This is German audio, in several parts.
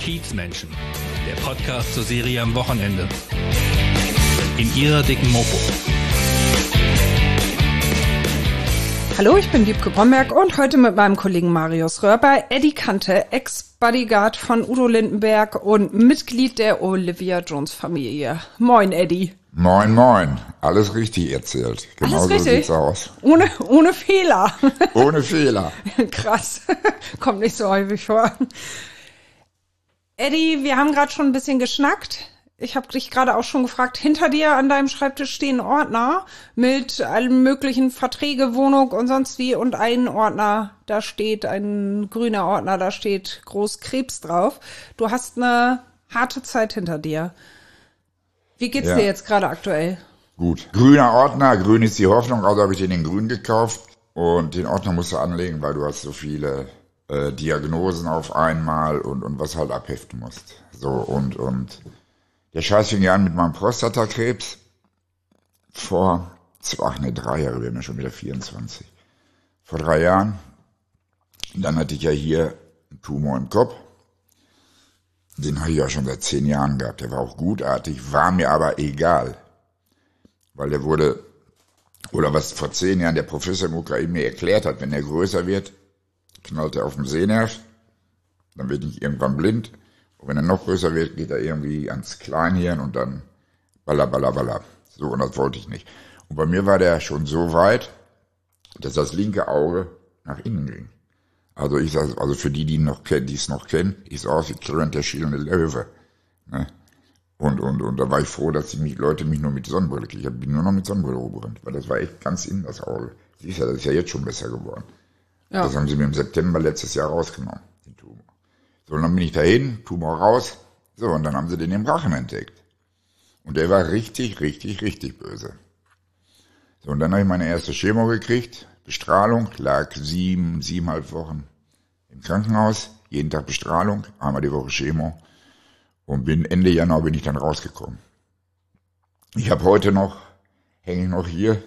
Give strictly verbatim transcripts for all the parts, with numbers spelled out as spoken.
Kiezmenschen, der Podcast zur Serie am Wochenende. In ihrer dicken Mopo. Hallo, ich bin Wiebke Bromberg und heute mit meinem Kollegen Marius Röhr bei Eddie Kante, Ex-Bodyguard von Udo Lindenberg und Mitglied der Olivia Jones-Familie. Moin, Eddie. Moin, moin. Alles richtig erzählt. Genau Alles so richtig? sieht's aus. Ohne, ohne Fehler. Ohne Fehler. Krass. Kommt nicht so häufig vor. Eddie, wir haben gerade schon ein bisschen geschnackt. Ich habe dich gerade auch schon gefragt, hinter dir an deinem Schreibtisch stehen Ordner mit allen möglichen Verträge, Wohnung und sonst wie. Und ein Ordner, da steht, ein grüner Ordner, da steht groß Krebs drauf. Du hast eine harte Zeit hinter dir. Wie geht's Ja. dir jetzt gerade aktuell? Gut. Grüner Ordner, grün ist die Hoffnung, also habe ich den in grün gekauft. Und den Ordner musst du anlegen, weil du hast so viele äh, Diagnosen auf einmal und, und was halt abheften musst. So, und, und der Scheiß fing ja an mit meinem Prostatakrebs vor, ach ne, drei Jahre, wir haben ja schon wieder vierundzwanzig. Vor drei Jahren. Und dann hatte ich ja hier einen Tumor im Kopf. Den habe ich ja schon seit zehn Jahren gehabt. Der war auch gutartig, war mir aber egal. Weil der wurde, oder was vor zehn Jahren der Professor im Ukraine mir erklärt hat, wenn er größer wird, knallt er auf den Sehnerv, dann wird ich irgendwann blind. Und wenn er noch größer wird, geht er irgendwie ans Kleinhirn und dann balla, balla, balla. So, und das wollte ich nicht. Und bei mir war der schon so weit, dass das linke Auge nach innen ging. Also ich sag, also für die, die noch kennen, die es noch kennen, ich sah aus wie Clarence der schielende Löwe. Ne? Und, und, und da war ich froh, dass die mich, Leute mich nur mit Sonnenbrille kriegen. Ich bin nur noch mit Sonnenbrille rumgerannt, weil das war echt ganz innen, das Auge. Siehst ja, das ist ja jetzt schon besser geworden. Ja. Das haben sie mir im September letztes Jahr rausgenommen, den Tumor. So, und dann bin ich dahin, Tumor raus. So, und dann haben sie den im Rachen entdeckt. Und der war richtig, richtig, richtig böse. So, und dann habe ich meine erste Chemo gekriegt. Bestrahlung, lag sieben, siebeneinhalb Wochen im Krankenhaus. Jeden Tag Bestrahlung, einmal die Woche Chemo. Und bin Ende Januar bin ich dann rausgekommen. Ich habe heute noch, hänge ich noch hier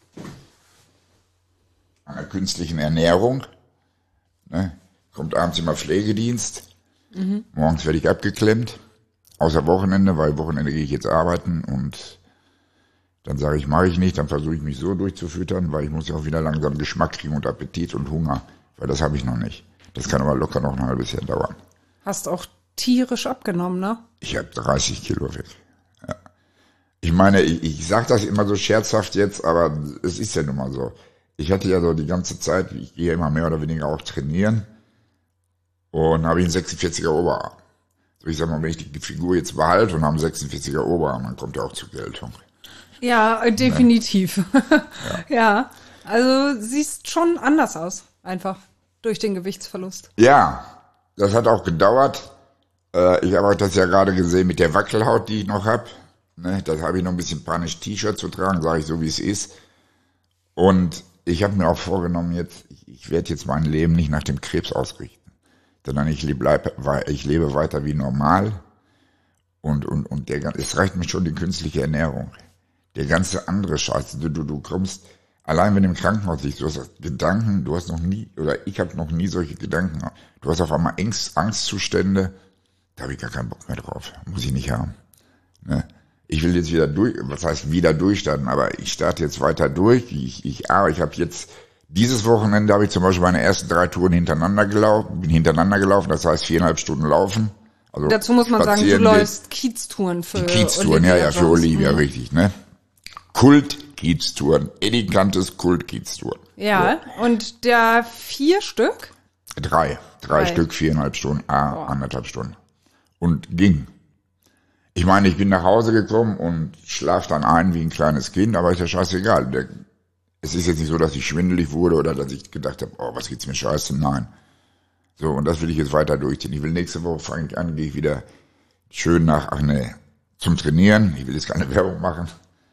an der künstlichen Ernährung. Ne? Kommt abends immer Pflegedienst. Mhm. Morgens werde ich abgeklemmt. Außer Wochenende, weil Wochenende gehe ich jetzt arbeiten und dann sage ich, mache ich nicht, dann versuche ich mich so durchzufüttern, weil ich muss ja auch wieder langsam Geschmack kriegen und Appetit und Hunger, weil das habe ich noch nicht. Das kann aber locker noch ein halbes Jahr dauern. Hast auch tierisch abgenommen, ne? Ich habe dreißig Kilo weg. Ja. Ich meine, ich, ich sage das immer so scherzhaft jetzt, aber es ist ja nun mal so. Ich hatte ja so die ganze Zeit, ich gehe ja immer mehr oder weniger auch trainieren und habe einen sechsundvierziger Oberarm. So, ich sag mal, wenn ich die Figur jetzt behalte und habe einen sechsundvierziger Oberarm, dann kommt er auch zur Geltung. Ja, definitiv. Ja. Ja, also siehst schon anders aus, einfach durch den Gewichtsverlust. Ja, das hat auch gedauert. Äh, ich habe auch das ja gerade gesehen mit der Wackelhaut, die ich noch habe. Ne, das habe ich noch ein bisschen panisch T-Shirt zu tragen, sage ich so, wie es ist. Und ich habe mir auch vorgenommen, jetzt, ich, ich werde jetzt mein Leben nicht nach dem Krebs ausrichten, sondern ich lebe, ich lebe weiter wie normal. Und, und, und der, es reicht mir schon die künstliche Ernährung. Der ganze andere Scheiß, du, du, du kommst, allein wenn du im Krankenhaus liegst, du hast Gedanken, du hast noch nie, oder ich habe noch nie solche Gedanken. Du hast auf einmal Angst, Angstzustände, da habe ich gar keinen Bock mehr drauf, muss ich nicht haben. Ne? Ich will jetzt wieder durch, was heißt wieder durchstarten, aber ich starte jetzt weiter durch. Ich, ich, ah, ich habe jetzt, dieses Wochenende habe ich zum Beispiel meine ersten drei Touren hintereinander gelaufen, bin hintereinander gelaufen, das heißt viereinhalb Stunden laufen. Also dazu muss man sagen, du läufst Kieztouren für die Kieztouren, ja, ja, für Olivia, richtig, ne? Kult-Kieztouren, Eddie Kantes Kult-Kieztouren. Ja, so. Und der vier Stück? Drei, drei, drei. Stück, viereinhalb Stunden, ah, oh. anderthalb Stunden. Und ging. Ich meine, ich bin nach Hause gekommen und schlaf dann ein wie ein kleines Kind, aber ist ja scheißegal. Der, es ist jetzt nicht so, dass ich schwindelig wurde oder dass ich gedacht habe, oh, was geht's mir scheiße, nein. So, und das will ich jetzt weiter durchziehen. Ich will nächste Woche, fange ich an, gehe ich wieder schön nach, ach nee, zum Trainieren. Ich will jetzt keine Werbung machen.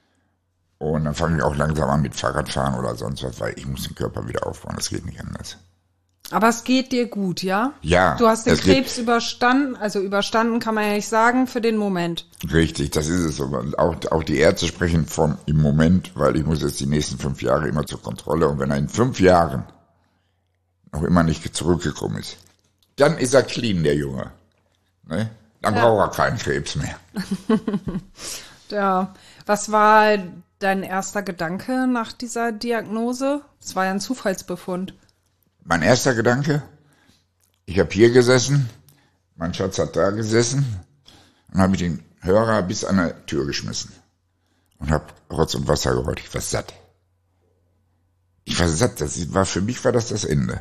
Und dann fange ich auch langsam an mit Fahrradfahren oder sonst was, weil ich muss den Körper wieder aufbauen, das geht nicht anders. Aber es geht dir gut, ja? Ja. Du hast den Krebs überstanden, also überstanden kann man ja nicht sagen, für den Moment. Richtig, das ist es. Und auch, auch die Ärzte sprechen vom im Moment, weil ich muss jetzt die nächsten fünf Jahre immer zur Kontrolle. Und wenn er in fünf Jahren noch immer nicht zurückgekommen ist, dann ist er clean, der Junge. Ne? Dann Ja. braucht er keinen Krebs mehr. Ja. Was war dein erster Gedanke nach dieser Diagnose? Es war ja ein Zufallsbefund. Mein erster Gedanke, ich habe hier gesessen, mein Schatz hat da gesessen und habe ich den Hörer bis an die Tür geschmissen und habe Rotz und Wasser geholt. Ich war satt. Ich war satt. Das war, für mich war das das Ende.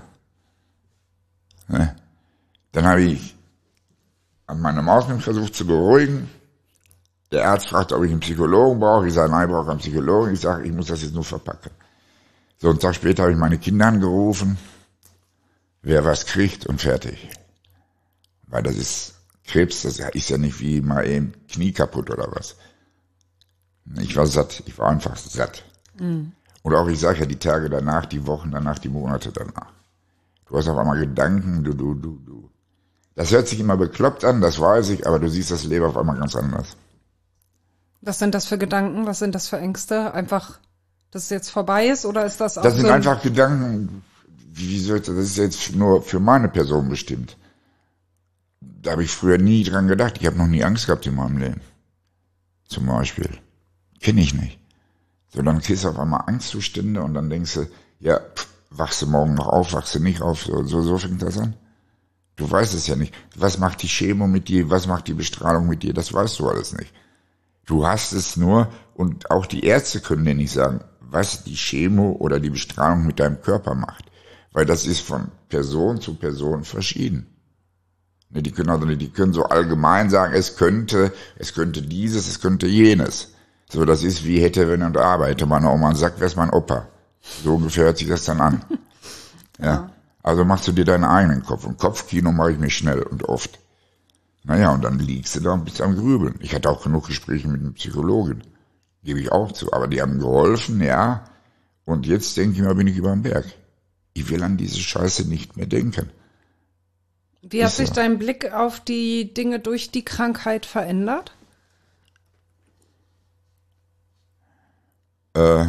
Ne? Dann habe ich an meine Maus mich versucht zu beruhigen. Der Arzt fragt, ob ich einen Psychologen brauche. Ich sage, nein, ich brauche keinen Psychologen. Ich sage, ich muss das jetzt nur verpacken. So, einen Tag später habe ich meine Kinder angerufen. Wer was kriegt und fertig. Weil das ist Krebs, das ist ja nicht wie mal eben Knie kaputt oder was. Ich war satt, ich war einfach satt. Mhm. Und auch, ich sage ja, die Tage danach, die Wochen danach, die Monate danach. Du hast auf einmal Gedanken, du, du, du, du. Das hört sich immer bekloppt an, das weiß ich, aber du siehst das Leben auf einmal ganz anders. Was sind das für Gedanken? Was sind das für Ängste? Einfach, dass es jetzt vorbei ist oder ist das auch Das sind so einfach Gedanken, wie soll ich das, das ist jetzt nur für meine Person bestimmt. Da habe ich früher nie dran gedacht. Ich habe noch nie Angst gehabt in meinem Leben. Zum Beispiel. Kenne ich nicht. So, dann kriegst du auf einmal Angstzustände und dann denkst du, ja, pff, wachst du morgen noch auf, wachst du nicht auf, so, so, so fängt das an. Du weißt es ja nicht. Was macht die Chemo mit dir, was macht die Bestrahlung mit dir, das weißt du alles nicht. Du hast es nur, und auch die Ärzte können dir nicht sagen, was die Chemo oder die Bestrahlung mit deinem Körper macht. Weil das ist von Person zu Person verschieden. Die können also, die können so allgemein sagen, es könnte, es könnte dieses, es könnte jenes. So, das ist wie hätte, wenn und aber. Hätte meine Oma einen Sack, wär's mein Opa. So ungefähr hört sich das dann an. Ja. Also machst du dir deinen eigenen Kopf. Und Kopfkino mache ich mir schnell und oft. Naja, und dann liegst du da und bist am Grübeln. Ich hatte auch genug Gespräche mit einem Psychologen. Gebe ich auch zu. Aber die haben geholfen, ja. Und jetzt denke ich mal, bin ich über den Berg. Ich will an diese Scheiße nicht mehr denken. Wie hat Ist sich so. dein Blick auf die Dinge durch die Krankheit verändert? Äh,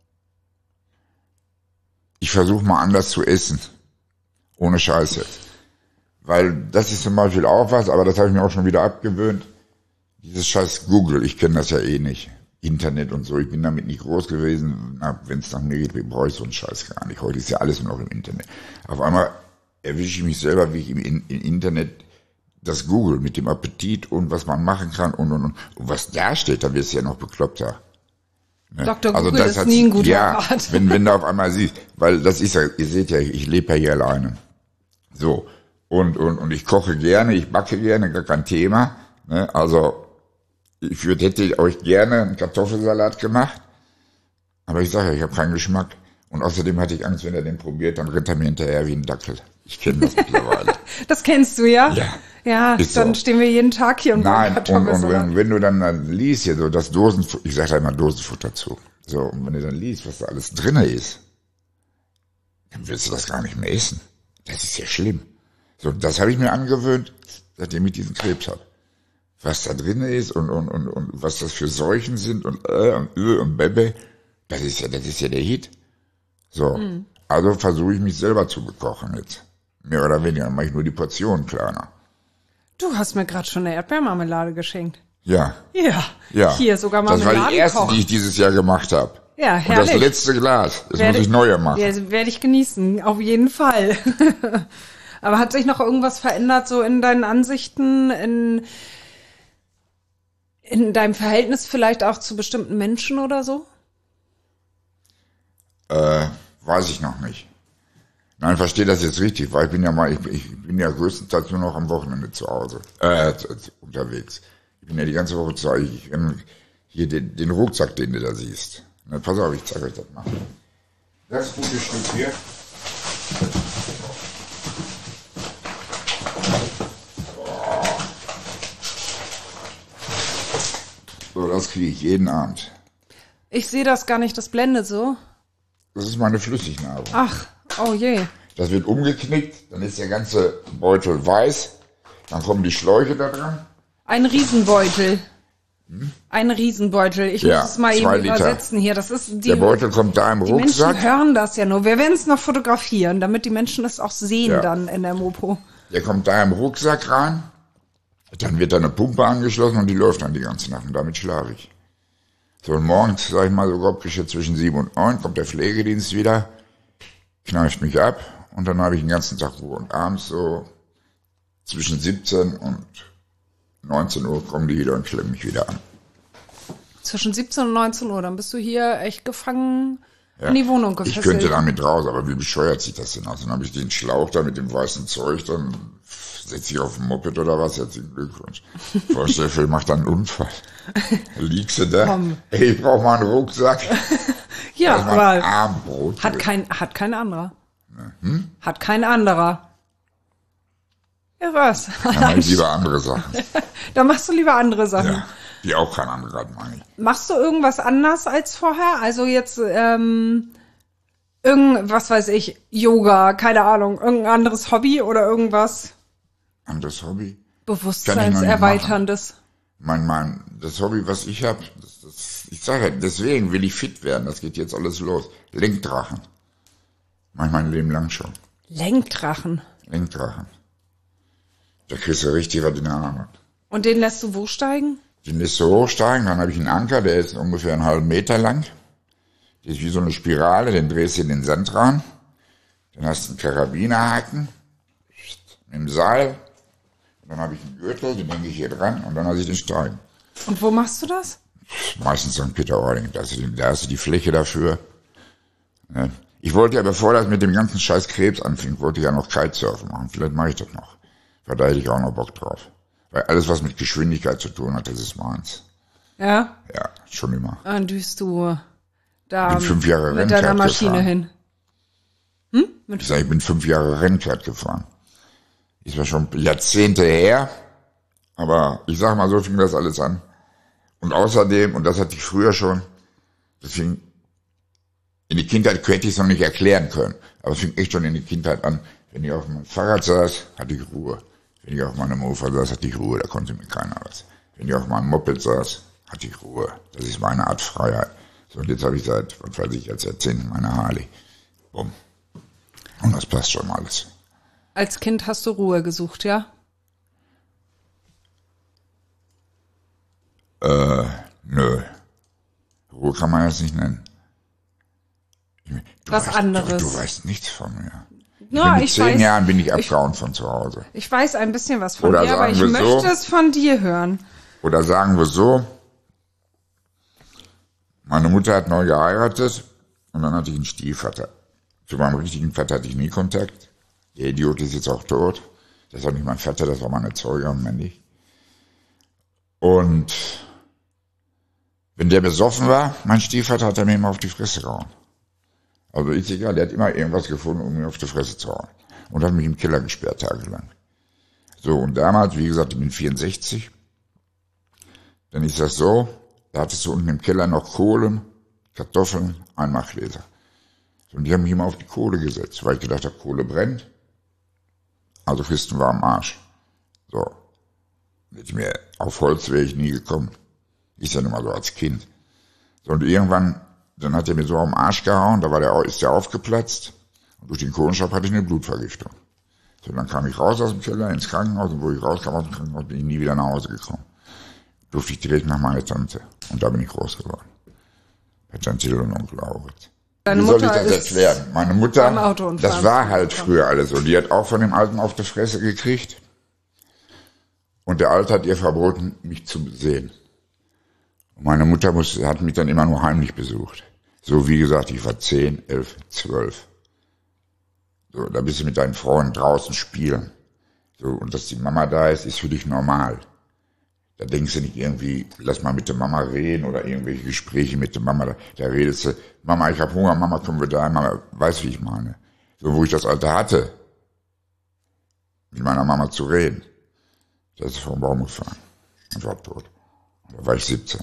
ich versuche mal anders zu essen. Ohne Scheiß jetzt. Weil das ist zum Beispiel auch was, aber das habe ich mir auch schon wieder abgewöhnt. Dieses scheiß Google, ich kenne das ja eh nicht. Internet und so, ich bin damit nicht groß gewesen. Wenn es nach mir geht, brauche ich so einen Scheiß gar nicht. Heute ist ja alles nur noch im Internet. Auf einmal erwische ich mich selber, wie ich im, im Internet das Google mit dem Appetit und was man machen kann und und und. Und was da steht, da wirst du ja noch bekloppter. Ne? Doktor Also Google das ist hat's- nie ein guter ja, Rat. wenn, wenn du auf einmal siehst, weil das ist ja, ihr seht ja, ich lebe ja hier alleine. So. Und, und, und ich koche gerne, ich backe gerne, gar kein Thema. Ne? Also, ich würd, hätte euch gerne einen Kartoffelsalat gemacht. Aber ich sage ja, ich habe keinen Geschmack. Und außerdem hatte ich Angst, wenn er den probiert, dann rennt er mir hinterher wie ein Dackel. Ich kenne das mittlerweile. Das kennst du, ja? Ja. Ja, Ist dann so. stehen wir jeden Tag hier und Nein, machen und, und Kartoffelsalat. wenn, wenn du dann, dann liest hier so das Dosenfutter, ich sage da immer Dosenfutter zu. So, und wenn du dann liest, was da alles drinne ist, dann willst du das gar nicht mehr essen. Das ist ja schlimm. So, das habe ich mir angewöhnt, seitdem ich diesen Krebs habe. Was da drin ist und, und, und, und was das für Seuchen sind und äh und Ö und Bebe, das ist ja, das ist ja der Hit. So, Mhm. also versuche ich mich selber zu bekochen jetzt. Mehr oder weniger, dann mache ich nur die Portionen kleiner. Du hast mir gerade schon eine Erdbeermarmelade geschenkt. Ja, Ja. ja. Hier sogar Das war die erste, Marmeladenkoch. die ich dieses Jahr gemacht habe. Ja, Und herrlich. das letzte Glas. Das Werde- muss ich neue machen. Ja, werde ich genießen, auf jeden Fall. Aber hat sich noch irgendwas verändert, so in deinen Ansichten, in, in deinem Verhältnis vielleicht auch zu bestimmten Menschen oder so? Äh, weiß ich noch nicht. Nein, verstehe das jetzt richtig, weil ich bin ja mal, ich, ich bin ja größtenteils nur noch am Wochenende zu Hause, äh, zu- zu- unterwegs. Ich bin ja die ganze Woche zu Hause. Ich, ähm, hier den, den Rucksack, den du da siehst. Na, pass auf, ich zeige euch das mal. Das gute Stück hier. So, das kriege ich jeden Abend. Ich sehe das gar nicht, das blendet so. Das ist meine Flüssignahrung. Ach, oh je. Das wird umgeknickt, dann ist der ganze Beutel weiß, dann kommen die Schläuche da dran. Ein Riesenbeutel. Ein Riesenbeutel. Ich Ja, muss es mal eben zwei Liter. übersetzen hier. Das ist die, Der Beutel kommt da im die Rucksack. Menschen hören das ja nur. Wir werden es noch fotografieren, damit die Menschen es auch sehen Ja. dann in der Mopo. Der kommt da im Rucksack rein. Dann wird da eine Pumpe angeschlossen und die läuft dann die ganze Nacht und damit schlafe ich. So, und morgens, sag ich mal, so grob geschätzt zwischen sieben und neun, kommt der Pflegedienst wieder, kneift mich ab und dann habe ich den ganzen Tag Ruhe. Und abends so zwischen siebzehn und neunzehn Uhr kommen die wieder und klemmen mich wieder an. Zwischen siebzehn und neunzehn Uhr, dann bist du hier echt gefangen ja. in die Wohnung gefesselt. Ich könnte damit raus, aber wie bescheuert sieht das denn aus? Dann habe ich den Schlauch da mit dem weißen Zeug, dann setze ich auf ein Moped oder was, herzlichen Glückwunsch. Vorstellfeld macht dann einen Unfall. Da liegst du da, Komm. Ey, ich brauche mal einen Rucksack. Ja, aber Armbrot hat kein, hat kein anderer. Hm? Hat kein anderer. Ja, was? Dann mache ich lieber andere Sachen. Da machst du lieber andere Sachen. Ja, die auch kein anderer hat, meine ich. Machst du irgendwas anders als vorher? Also jetzt, ähm, irgend, was weiß ich, Yoga, keine Ahnung, irgendein anderes Hobby oder irgendwas? Anderes Hobby? Bewusstseinserweiterndes. Mein, mein, das Hobby, was ich habe, das, das, ich sage, deswegen will ich fit werden, das geht jetzt alles los. Lenkdrachen. Mach ich mein Leben lang schon. Lenkdrachen? Lenkdrachen. Da kriegst du richtig was in der Arme. Und den lässt du wo steigen? Den lässt du hochsteigen, dann habe ich einen Anker, der ist ungefähr einen halben Meter lang. Der ist wie so eine Spirale, den drehst du in den Sand rein. Dann hast du einen Karabinerhaken mit dem Seil. Und dann habe ich einen Gürtel, den hänge ich hier dran und dann lasse ich den steigen. Und wo machst du das? Meistens Sankt Peter-Ording, da hast du, da hast du die Fläche dafür. Ich wollte ja, bevor das mit dem ganzen Scheiß Krebs anfing, wollte ich ja noch Kitesurfen machen. Vielleicht mache ich das noch. Weil da hätte ich auch noch Bock drauf. Weil alles, was mit Geschwindigkeit zu tun hat, das ist meins. Ja? Ja, schon immer. Dann düst du da ich bin fünf Jahre mit deiner Maschine gefahren. hin. Hm? Mit ich sag, ich bin fünf Jahre Rennkart gefahren. Ist war schon Jahrzehnte her, aber ich sag mal, so fing das alles an. Und außerdem, und das hatte ich früher schon, das fing, in die Kindheit hätte ich es noch nicht erklären können, aber es fing echt schon in die Kindheit an. Wenn ich auf meinem Fahrrad saß, hatte ich Ruhe. Wenn ich auf meinem Mofa saß, hatte ich Ruhe, da konnte mir keiner was. Wenn ich auf meinem Moped saß, hatte ich Ruhe. Das ist meine Art Freiheit. So, und jetzt habe ich seit, was weiß ich, als Jahrzehnten meine Harley. Bumm. Und das passt schon alles. Als Kind hast du Ruhe gesucht, ja? Äh, nö. Ruhe kann man das nicht nennen. Du was weißt, anderes. Du, du weißt nichts von mir. Ja, mit ich zehn weiß, Jahren bin ich abgehauen von zu Hause. Ich weiß ein bisschen was von Oder dir, aber ich wir möchte so, es von dir hören. Oder sagen wir so, meine Mutter hat neu geheiratet und dann hatte ich einen Stiefvater. Zu meinem richtigen Vater hatte ich nie Kontakt. Der Idiot ist jetzt auch tot. Das war nicht mein Vater, das war meine Zeuge und männlich. Und wenn der besoffen war, mein Stiefvater, hat er mir immer auf die Fresse gehauen. Also ist egal, der hat immer irgendwas gefunden, um mir auf die Fresse zu hauen. Und hat mich im Keller gesperrt, tagelang. So, und damals, wie gesagt, ich bin vierundsechzig. Dann ist das so, da hattest du unten im Keller noch Kohlen, Kartoffeln, Einmachgläser. Und die haben mich immer auf die Kohle gesetzt, weil ich gedacht habe, Kohle brennt. Also Fristen war am Arsch. So. Mit mir auf Holz wäre ich nie gekommen. Ist ja nun mal so als Kind. So, und irgendwann, dann hat er mir so am Arsch gehauen, da war der, ist der aufgeplatzt. Und durch den Kohlenstaub hatte ich eine Blutvergiftung. So, dann kam ich raus aus dem Keller ins Krankenhaus, und wo ich rauskam aus dem Krankenhaus, bin ich nie wieder nach Hause gekommen. Durfte ich direkt nach meiner Tante. Und da bin ich groß geworden. Bei Tante und Onkel Aurit. Deine Wie soll Mutter ich das erklären? Meine Mutter, das war halt früher alles so. Die hat auch von dem Alten auf die Fresse gekriegt. Und der Alte hat ihr verboten, mich zu sehen. Und meine Mutter muss, hat mich dann immer nur heimlich besucht. So, wie gesagt, ich war zehn, elf, zwölf. So, da bist du mit deinen Freunden draußen spielen. So, und dass die Mama da ist, ist für dich normal. Da denkst du nicht irgendwie, lass mal mit der Mama reden oder irgendwelche Gespräche mit der Mama. Da, da redest du, Mama, ich hab Hunger, Mama, kommen wir da, Mama, weiß, wie ich meine. So, wo ich das Alter hatte, mit meiner Mama zu reden, da ist sie vom Baum gefahren und war tot. Da war ich siebzehn.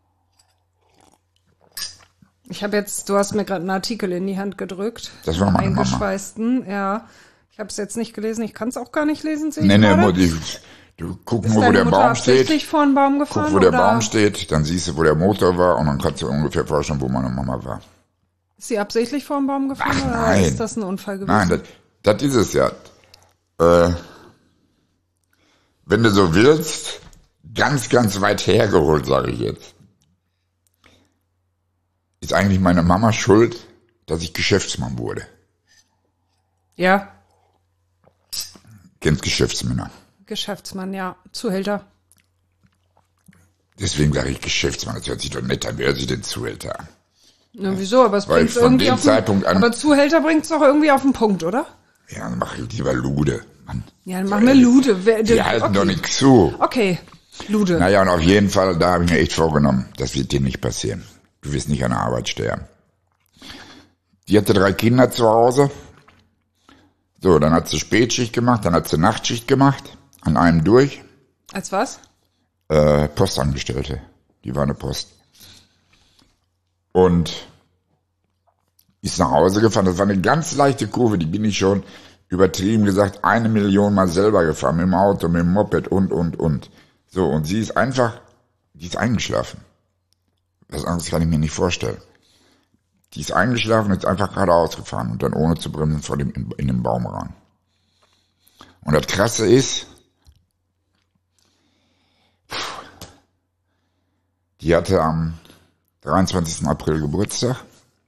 Ich habe jetzt, du hast mir gerade einen Artikel in die Hand gedrückt. Das war meine Mama. Eingeschweißten, ja. Ich habe es jetzt nicht gelesen, ich kann es auch gar nicht lesen, sehe nee, ich nee, gerade. nee, du guck Ist nur, wo der Mutter Baum steht. absichtlich vor den Baum gefahren, Guck, wo der oder? Baum steht, dann siehst du, wo der Motor war und dann kannst du ungefähr vorstellen, wo meine Mama war. Ist sie absichtlich vor den Baum gefahren? Ach, oder nein. ist das ein Unfall gewesen? Nein, das, das ist es ja. Äh, wenn du so willst, ganz, ganz weit hergeholt, sage ich jetzt. Ist eigentlich meine Mama schuld, dass ich Geschäftsmann wurde. Ja. Kennst Geschäftsmänner. Geschäftsmann, ja. Zuhälter. Deswegen sage ich Geschäftsmann. Das hört sich doch netter an. Wer hört sich denn Zuhälter an? Na, wieso? Aber es Weil bringt von irgendwie dem auf Zeitpunkt den, an- aber Zuhälter bringt's doch irgendwie auf den Punkt, oder? Ja, dann mach ich lieber Lude. Mann. Ja, dann machen wir Lude. Wer- Die der- halten okay. doch nichts zu. Okay, Lude. Naja, und auf jeden Fall, da habe ich mir echt vorgenommen, das wird dir nicht passieren. Du wirst nicht an der Arbeit sterben. Die hatte drei Kinder zu Hause. So, dann hat sie Spätschicht gemacht, dann hat sie Nachtschicht gemacht, an einem durch. Als was? Äh, Postangestellte. Die war eine Post. Und ist nach Hause gefahren. Das war eine ganz leichte Kurve, die bin ich schon übertrieben gesagt eine Million Mal selber gefahren, mit dem Auto, mit dem Moped und, und, und. So, und sie ist einfach, die ist eingeschlafen. Was anderes kann ich mir nicht vorstellen. Die ist eingeschlafen und ist einfach geradeaus gefahren und dann ohne zu bremsen vor dem, in, in den Baum rein. Und das Krasse ist, die hatte am dreiundzwanzigsten April Geburtstag.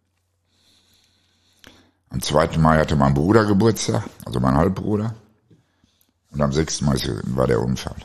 Am zweiten Mai hatte mein Bruder Geburtstag, also mein Halbbruder. Und am sechsten Mai war der Unfall.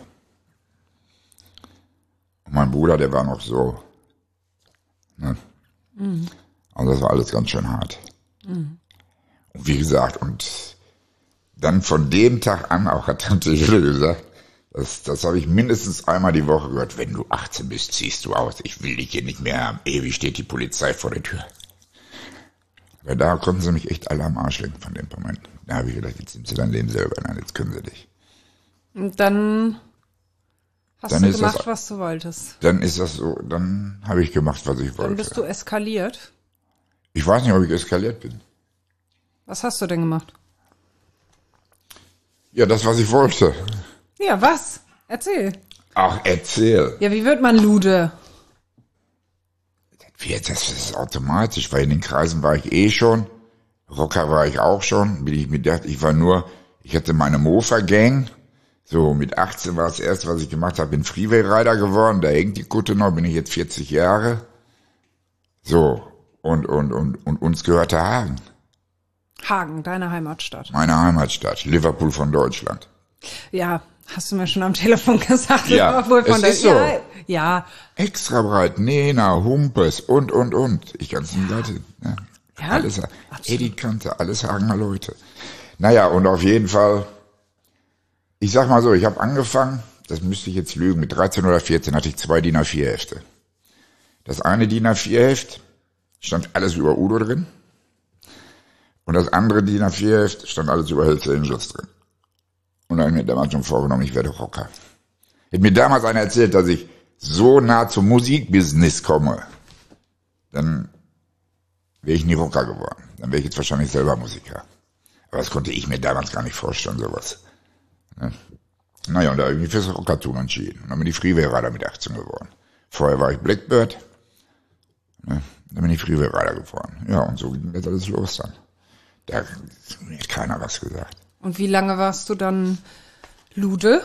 Und mein Bruder, der war noch so. Ne? Mhm. Also das war alles ganz schön hart. Mhm. Und wie gesagt, und dann von dem Tag an, auch hat Tante Hille gesagt, das, das habe ich mindestens einmal die Woche gehört, wenn du achtzehn bist, ziehst du aus. Ich will dich hier nicht mehr haben. Ewig steht die Polizei vor der Tür. Weil da konnten sie mich echt alle am Arsch lenken von dem Moment. Da habe ich gedacht, jetzt nimmst du dein Leben selber. Nein, jetzt können sie dich. Und dann hast Dann du ist gemacht, das- was du wolltest. Dann ist das so, dann habe ich gemacht, was ich Dann wollte. bist du eskaliert. Ich weiß nicht, ob ich eskaliert bin. Was hast du denn gemacht? Ja, das, was ich wollte. Ja, was? Erzähl. Ach, erzähl. Ja, wie wird man Lude? Wie jetzt, das ist automatisch, weil in den Kreisen war ich eh schon. Rocker war ich auch schon. Bin ich mir gedacht, ich war nur, ich hatte meine Mofa-Gang. So, mit achtzehn war das erste, was ich gemacht habe, bin Freeway-Rider geworden. Da hängt die Kutte noch, bin ich jetzt vierzig Jahre. So, und, und, und, und uns gehörte Hagen. Hagen, deine Heimatstadt. Meine Heimatstadt, Liverpool von Deutschland. Ja, hast du mir schon am Telefon gesagt. Ja, obwohl von es der, ist so. Ja, ja, Extra breit, Nena, Humpes und, und, und. Ich kann's nicht Leute. Ja, Ja, alles, absolut. Eddie kannte, alles Hagener Leute. Naja, und auf jeden Fall, ich sag mal so, ich habe angefangen, das müsste ich jetzt lügen, mit dreizehn oder vierzehn hatte ich zwei D I N A vier Hefte. Das eine D I N A vier Heft stand alles über Udo drin. Und das andere D I N A vier Heft stand alles über Hells Angels drin. Und da habe ich mir damals schon vorgenommen, ich werde Rocker. Hätte mir damals einer erzählt, dass ich so nah zum Musikbusiness komme, dann wäre ich nie Rocker geworden. Dann wäre ich jetzt wahrscheinlich selber Musiker. Aber das konnte ich mir damals gar nicht vorstellen, sowas. Ne? Naja, und da habe ich mich fürs Rockertum entschieden. Und dann bin ich Freeway-Rider mit achtzehn geworden. Vorher war ich Blackbird. Ne? Dann bin ich Freeway-Rider gefahren. Ja, und so ging das alles los dann. Da hat keiner was gesagt. Und wie lange warst du dann Lude?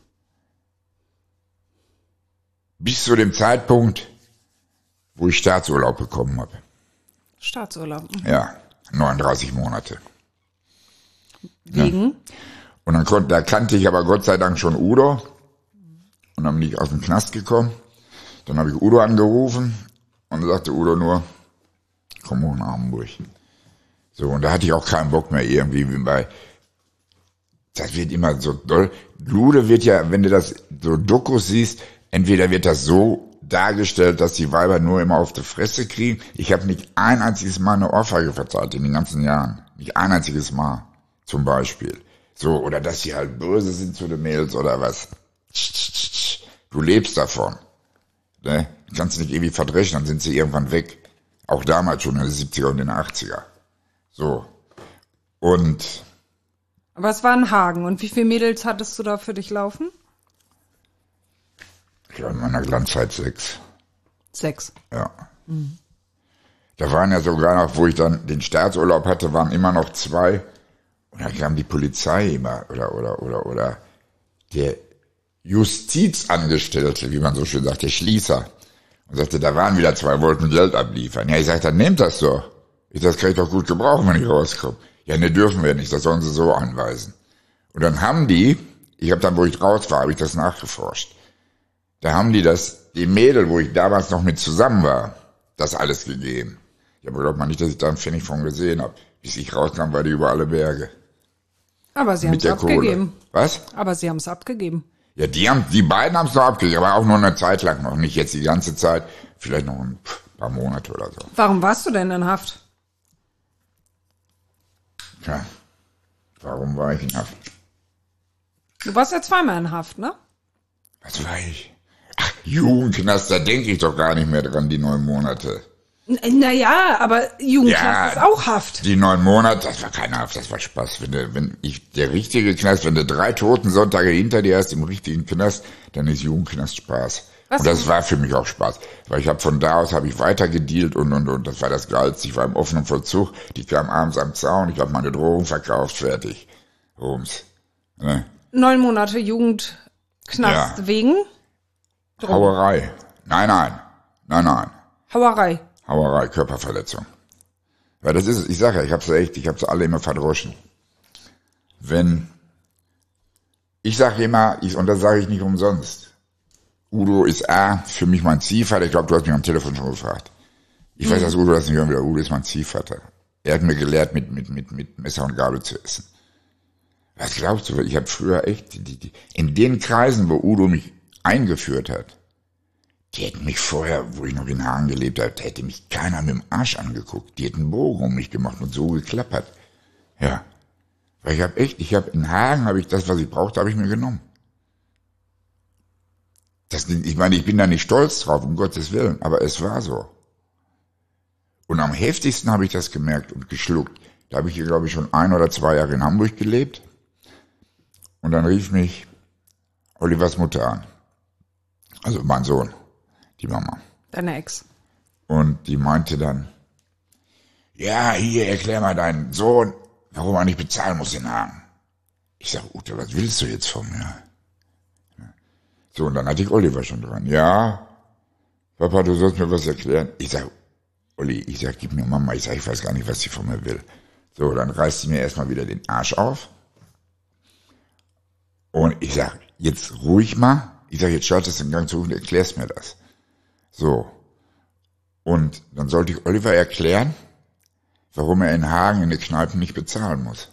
Bis zu dem Zeitpunkt, wo ich Staatsurlaub bekommen habe. Staatsurlaub. Ja, neununddreißig Monate. Wegen? Und dann konnte, da kannte ich aber Gott sei Dank schon Udo. Und dann bin ich aus dem Knast gekommen. Dann habe ich Udo angerufen und dann sagte Udo nur, komm hoch nach Hamburg. So, und da hatte ich auch keinen Bock mehr irgendwie, wie bei, das wird immer so doll. Lude wird ja, wenn du das so Dokus siehst, entweder wird das so dargestellt, dass die Weiber nur immer auf die Fresse kriegen. Ich habe nicht ein einziges Mal eine Ohrfeige verteilt in den ganzen Jahren. Nicht ein einziges Mal, zum Beispiel. So, oder dass sie halt böse sind zu den Mädels oder was. Du lebst davon. Ne? Du kannst nicht ewig verdreschen, dann sind sie irgendwann weg. Auch damals schon in den siebziger und in den achtziger. So. Und Aber es war ein Hagen. Und wie viele Mädels hattest du da für dich laufen? ich glaube in meiner Glanzzeit sechs. Sechs. Ja. Mhm. Da waren ja sogar noch, wo ich dann den Staatsurlaub hatte, waren immer noch zwei. Und da kam die Polizei immer, oder, oder, oder, oder, der, Justizangestellte, wie man so schön sagt, der Schließer. Und sagte, da waren wieder zwei, wollten Geld abliefern. Ja, ich sag, dann nehmt das doch. Ich, das kann ich doch gut gebrauchen, wenn ich rauskomme. Ja, ne, dürfen wir nicht, das sollen sie so anweisen. Und dann haben die, ich habe dann, wo ich raus war, habe ich das nachgeforscht. Da haben die das, die Mädel, wo ich damals noch mit zusammen war, das alles gegeben. Ich habe glaubt mal nicht, dass ich da einen Pfennig von gesehen habe. Bis ich rauskam, war die über alle Berge. Aber sie haben es abgegeben. Was? Aber sie haben es abgegeben. Ja, die haben, die beiden haben es noch abgegeben, aber auch nur eine Zeit lang noch, nicht jetzt die ganze Zeit, vielleicht noch ein paar Monate oder so. Warum warst du denn in Haft? Tja, warum war ich in Haft? Du warst ja zweimal in Haft, ne? Was war ich? Ach, Jugendknast, da denke ich doch gar nicht mehr dran, die neun Monate. Naja, aber Jugendknast Ja, ist auch Haft. Die neun Monate, das war keine Haft, das war Spaß. Wenn, du, wenn ich, der richtige Knast, wenn du drei Totensonntage hinter dir hast im richtigen Knast, dann ist Jugendknast Spaß. Was? Und das war für mich auch Spaß. Weil ich habe von da aus habe ich weiter gedealt und, und, und das war das Geilste. Ich war im offenen Vollzug, die kam abends am Zaun, ich habe meine Drogen verkauft, fertig. Rums. Ne? Neun Monate Jugendknast Ja. wegen Hauerei. Nein, nein. Nein, nein. Hauerei. Hauerei, Körperverletzung. Weil das ist es, ich sage ja, ich hab's echt, ich hab's alle immer verdroschen. Wenn, ich sage immer, ich, und das sage ich nicht umsonst, Udo ist A, für mich mein Ziehvater, ich glaube, du hast mich am Telefon schon gefragt. Ich mhm. weiß, dass Udo das nicht hören will, Udo ist mein Ziehvater. Er hat mir gelehrt, mit, mit, mit, mit Messer und Gabel zu essen. Was glaubst du, ich habe früher echt, die, die, in den Kreisen, wo Udo mich eingeführt hat, die hätten mich vorher, wo ich noch in Hagen gelebt habe, da hätte mich keiner mit dem Arsch angeguckt. Die hätten einen Bogen um mich gemacht und so geklappert. Ja. Weil ich habe echt, ich habe in Hagen, habe ich das, was ich brauchte, habe ich mir genommen. Das, ich meine, ich bin da nicht stolz drauf, um Gottes Willen, aber es war so. Und am heftigsten habe ich das gemerkt und geschluckt. Da habe ich hier, glaube ich, schon ein oder zwei Jahre in Hamburg gelebt. Und dann rief mich Olivers Mutter an. Also mein Sohn. Die Mama. Deine Ex. Und die meinte dann, ja, hier, erklär mal deinen Sohn, warum er nicht bezahlen muss in Hagen. Ich sag, Ute, was willst du jetzt von mir? So, und dann hatte ich Oliver schon dran. Ja, Papa, du sollst mir was erklären. Ich sag, Olli, ich sag, gib mir Mama. Ich sag, ich weiß gar nicht, was sie von mir will. So, dann reißt sie mir erstmal wieder den Arsch auf. Und ich sag, jetzt ruhig mal. Ich sag, jetzt schaltest du den Gang zurück und erklärst mir das. So. Und dann sollte ich Oliver erklären, warum er in Hagen in der Kneipe nicht bezahlen muss.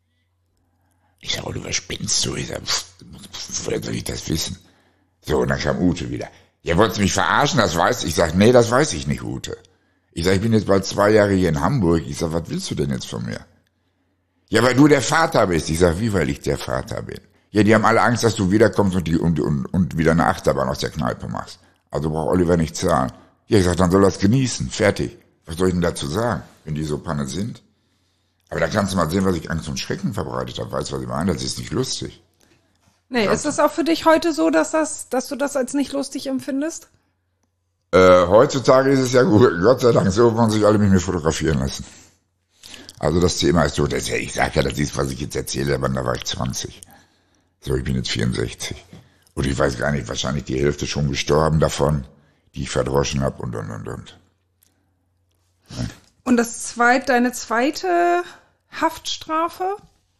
Ich sag, Oliver, spinnst du? Ich sag, pff, woher soll ich das wissen? So, und dann kam Ute wieder. Ja, wolltest du mich verarschen? Das weiß ich. Ich sag, nee, das weiß ich nicht, Ute. Ich sag, ich bin jetzt bald zwei Jahre hier in Hamburg. Ich sag, was willst du denn jetzt von mir? Ja, weil du der Vater bist. Ich sag, wie, weil ich der Vater bin? Ja, die haben alle Angst, dass du wiederkommst und, die, und, und, und wieder eine Achterbahn aus der Kneipe machst. Also braucht Oliver nicht zahlen. Ja, ich sag, dann soll er es genießen. Fertig. Was soll ich denn dazu sagen, wenn die so Panne sind? Aber da kannst du mal sehen, was ich Angst und Schrecken verbreitet habe. Weißt du, was ich meine? Das ist nicht lustig. Nee, Ja. ist es auch für dich heute so, dass das, dass du das als nicht lustig empfindest? Äh, heutzutage ist es ja gut, Gott sei Dank, so wollen sich alle mit mir fotografieren lassen. Also das Thema ist so, das, ja, ich sag ja, das ist, was ich jetzt erzähle, aber da war ich zwanzig. So, ich bin jetzt vierundsechzig. Und ich weiß gar nicht, wahrscheinlich die Hälfte schon gestorben davon, die ich verdroschen habe und, und, und, und. Ja. Und das zweite, deine zweite Haftstrafe?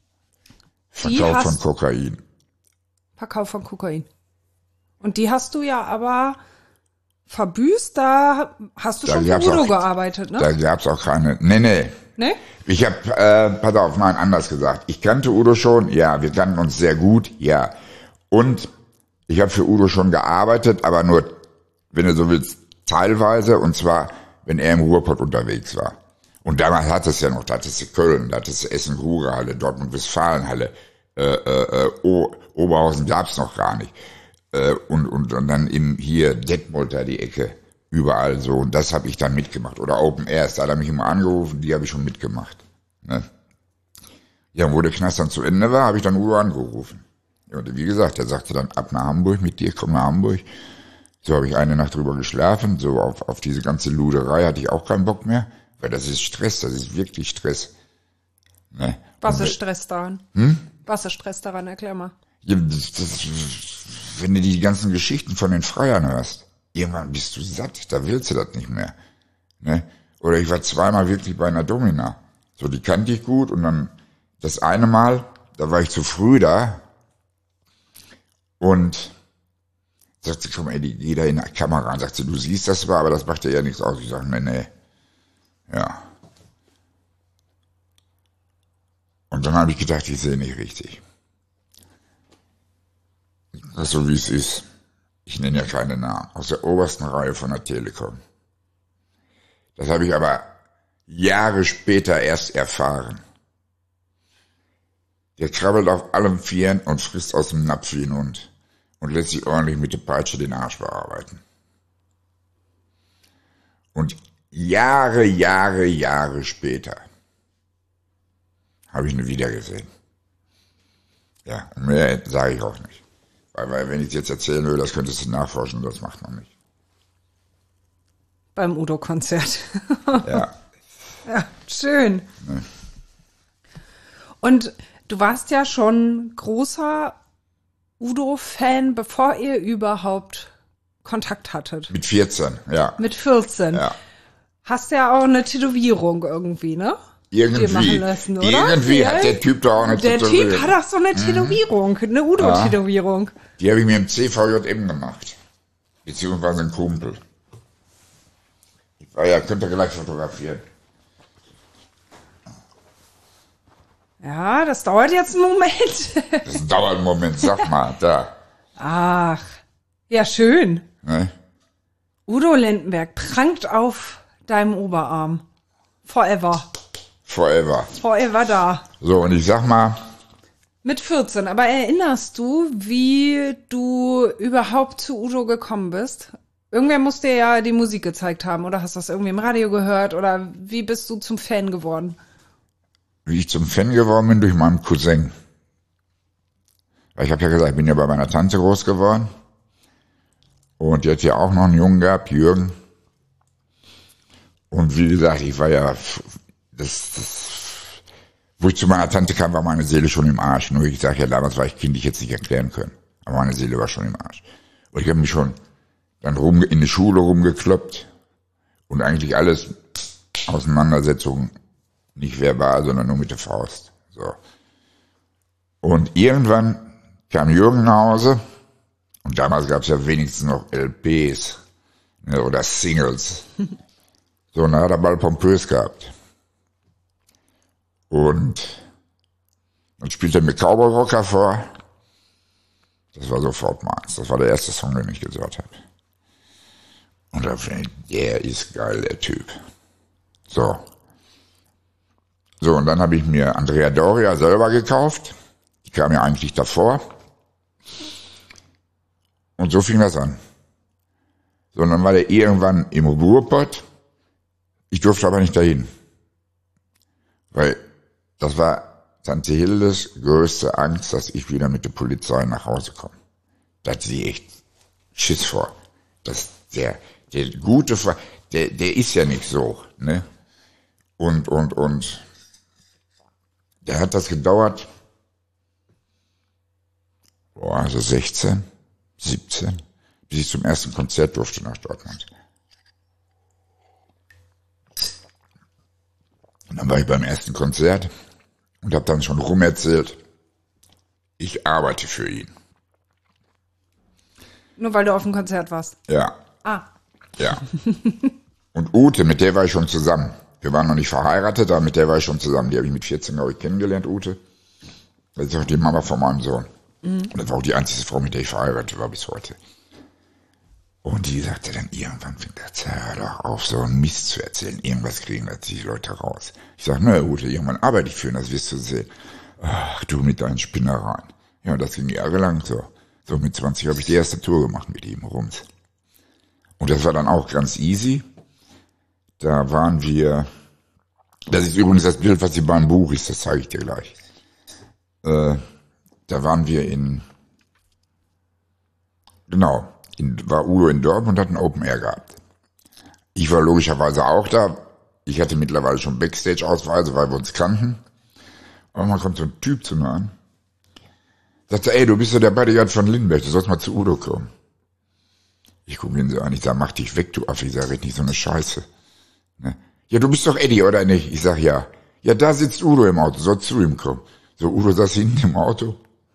Die Verkauf hast- von Kokain. Verkauf von Kokain. Und die hast du ja aber verbüßt, da hast du Da schon für gab's Udo auch- gearbeitet, ne? Da gab's auch keine, nee, nee. Ne? Ich hab, äh, pass auf, nein, anders gesagt. Ich kannte Udo schon, ja, wir kannten uns sehr gut, ja. Und ich habe für Udo schon gearbeitet, aber nur, wenn du so willst, teilweise, und zwar, wenn er im Ruhrpott unterwegs war. Und damals hattest du ja noch, da hattest du Köln, da hattest du Essen-Ruhr-Halle, Dortmund-Westfalen-Halle, äh, äh, äh, o- Oberhausen gab's noch gar nicht. Äh, und, und, und dann im, hier, Detmold da die Ecke, überall so. Und das habe ich dann mitgemacht. Oder Open Airs, da hat er mich immer angerufen, die habe ich schon mitgemacht. Ne? Ja, und wo der Knast dann zu Ende war, habe ich dann Udo angerufen. Ja, und wie gesagt, er sagte dann, ab nach Hamburg mit dir, komm nach Hamburg. So habe ich eine Nacht drüber geschlafen, so auf, auf diese ganze Luderei hatte ich auch keinen Bock mehr, weil das ist Stress, das ist wirklich Stress. Ne? Was Und ist Stress daran? Hm? Was ist Stress daran? Erklär mal. Ja, das, das, wenn du die ganzen Geschichten von den Freiern hörst, irgendwann bist du satt, da willst du das nicht mehr. Ne? Oder ich war zweimal wirklich bei einer Domina. So, die kannte ich gut und dann das eine Mal, da war ich zu früh da und sagt sie, komm, ey, die geht da in der Kamera und sagt sie, du siehst das zwar, aber das macht dir ja nichts aus. Ich sage, nee, nee. Ja. Und dann habe ich gedacht, ich sehe nicht richtig. Das ist so, wie es ist. Ich nenne ja keine Namen. Aus der obersten Reihe von der Telekom. Das habe ich aber Jahre später erst erfahren. Der krabbelt auf allen Vieren und frisst aus dem Napf wie ein Hund und lässt sich ordentlich mit der Peitsche den Arsch bearbeiten. Und Jahre, Jahre, Jahre später habe ich ihn wieder gesehen. Ja, und mehr sage ich auch nicht. Weil, weil wenn ich es jetzt erzählen will, das könntest du nachforschen, das macht man nicht. Beim Udo-Konzert. Ja. Ja, schön. Ne. Und du warst ja schon großer Udo-Fan, bevor ihr überhaupt Kontakt hattet. Mit vierzehn, ja. Mit vierzehn. Ja. Hast ja auch eine Tätowierung irgendwie, ne? Irgendwie, Dir machen lassen, oder? irgendwie Ja. hat der Typ da auch eine Der Tätowierung. Typ hat auch so eine Tätowierung, eine Udo-Tätowierung. Die habe ich mir im C V J M gemacht. Beziehungsweise ein Kumpel. Ich war ja, könnt ihr gleich fotografieren. Ja, das dauert jetzt einen Moment. Das dauert einen Moment, sag mal, da. Ach, ja schön. Ne? Udo Lindenberg prangt auf deinem Oberarm. Forever. Forever. Forever da. So, und ich sag mal, Mit vierzehn. Aber erinnerst du, wie du überhaupt zu Udo gekommen bist? Irgendwer muss dir ja die Musik gezeigt haben. Oder hast du das irgendwie im Radio gehört? Oder wie bist du zum Fan geworden? wie ich zum Fan geworden bin durch meinen Cousin. Weil ich habe ja gesagt, ich bin ja bei meiner Tante groß geworden. Und die hat ja auch noch einen Jungen gehabt, Jürgen. Und wie gesagt, ich war ja, das, das, wo ich zu meiner Tante kam, war meine Seele schon im Arsch. Nur ich sage ja, damals war ich Kind, ich hätte es nicht erklären können. Aber meine Seele war schon im Arsch. Und ich habe mich schon dann rum in die Schule rumgekloppt. Und eigentlich alles Auseinandersetzungen, nicht verbal, sondern nur mit der Faust. So. Und irgendwann kam Jürgen nach Hause. Und damals gab es ja wenigstens noch L Ps, ne, oder Singles. So, und dann hat er bald pompös gehabt. Und dann spielte er mir Cowboy Rocker vor. Das war sofort meins. Das war der erste Song, den ich gehört habe. Und da finde ich, der ist geil, der Typ. So. So, und dann habe ich mir Andrea Doria selber gekauft. Die kam ja eigentlich davor. Und so fing das an. So, und dann war der irgendwann im Ruhrpott. Ich durfte aber nicht dahin. Weil das war Tante Hildes größte Angst, dass ich wieder mit der Polizei nach Hause komme. Da hat sie echt Schiss vor. Das, der, der gute, der, der ist ja nicht so, ne? Und, und, und, der hat das gedauert, boah, also sechzehn, siebzehn, bis ich zum ersten Konzert durfte nach Dortmund. Und dann war ich beim ersten Konzert und habe dann schon rumerzählt, ich arbeite für ihn. Nur weil du auf dem Konzert warst? Ja. Ah. Ja. Und Ute, mit der war ich schon zusammen. Wir waren noch nicht verheiratet, aber mit der war ich schon zusammen. Die habe ich mit vierzehn, glaube ich, kennengelernt, Ute. Das ist auch die Mama von meinem Sohn. Mhm. Und das war auch die einzige Frau, mit der ich verheiratet war bis heute. Und die sagte dann irgendwann, das, hör doch auf, so einen Mist zu erzählen. Irgendwas kriegen da die Leute raus. Ich sag, ne, Ute, irgendwann arbeite ich für ihn, das wirst du sehen. Ach, du mit deinen Spinnereien. Ja, und das ging jahrelang so. So mit zwanzig habe ich die erste Tour gemacht mit ihm, rums. Und das war dann auch ganz easy. Da waren wir, das ist übrigens das Bild, was hier beim Buch ist, das zeige ich dir gleich. Äh, da waren wir in, genau, in, war Udo in Dortmund und hat ein Open Air gehabt. Ich war logischerweise auch da. Ich hatte mittlerweile schon Backstage-Ausweise, weil wir uns kannten. Aber man kommt so ein Typ zu mir an. Sagt er, ey, du bist doch der Bodyguard von Lindenberg, du sollst mal zu Udo kommen. Ich gucke ihn so an, ich sag, mach dich weg, du Affe, ich sag, red nicht so eine Scheiße. Ne? Ja, du bist doch Eddie, oder nicht? Ich sag, ja. Ja, da sitzt Udo im Auto, soll zu ihm kommen. So, Udo saß hinten im Auto.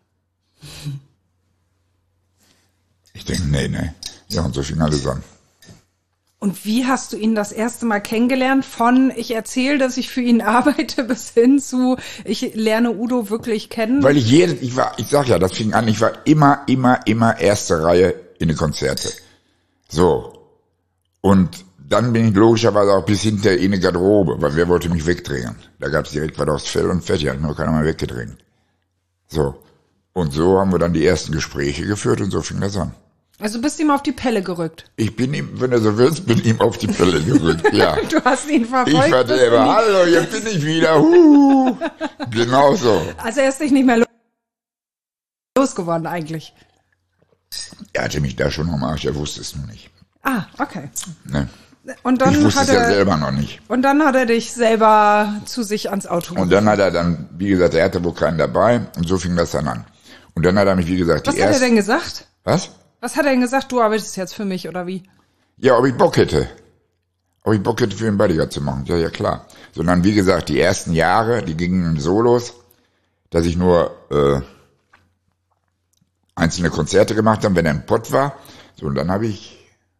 Ich denke, nee, nee. Ja, und so fing alles an. Und wie hast du ihn das erste Mal kennengelernt? Von ich erzähle, dass ich für ihn arbeite, bis hin zu ich lerne Udo wirklich kennen? Weil ich jede, ich war, ich sag ja, das fing an, ich war immer, immer, immer erste Reihe in den Konzerte. So. Und dann bin ich logischerweise auch bis hinter in die Garderobe, weil wer wollte mich wegdrängen? Da gab es direkt was aufs Fell und fertig, hat nur keiner mal weggedrängt. So. Und so haben wir dann die ersten Gespräche geführt und so fing das an. Also bist du ihm auf die Pelle gerückt? Ich bin ihm, wenn du so willst, bin ihm auf die Pelle gerückt, ja. Du hast ihn verfolgt. Ich war der, hallo, jetzt bin ich wieder, huh. Genau so. Also er ist dich nicht mehr losgeworden eigentlich. Er hatte mich da schon am Arsch, er wusste es nur nicht. Ah, okay. Ne? Und dann ich wusste hat es er, ja selber noch nicht. Und dann hat er dich selber zu sich ans Auto gebracht. Und dann hat er dann, wie gesagt, er hatte wohl keinen dabei und so fing das dann an. Und dann hat er mich, wie gesagt, Was die hat erste... er denn gesagt? Was? Was hat er denn gesagt, du arbeitest jetzt für mich, oder wie? Ja, ob ich Bock hätte. Ob ich Bock hätte, für den Bodyguard zu machen. Ja, ja, klar. Sondern, wie gesagt, die ersten Jahre, die gingen so los, dass ich nur äh, einzelne Konzerte gemacht habe, wenn er im Pott war. So, und dann habe ich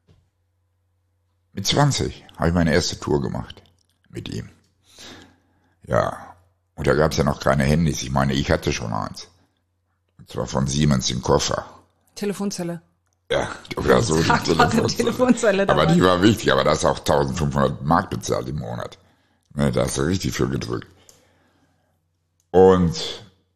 mit zwanzig habe ich meine erste Tour gemacht mit ihm. Ja, und da gab es ja noch keine Handys. Ich meine, ich hatte schon eins. Und zwar von Siemens den Koffer. Telefonzelle. Ja, oder so. Die Telefonzelle. Telefonzelle aber die war wichtig, aber da hast du auch eintausendfünfhundert Mark bezahlt im Monat. Ne, da hast du richtig für gedrückt. Und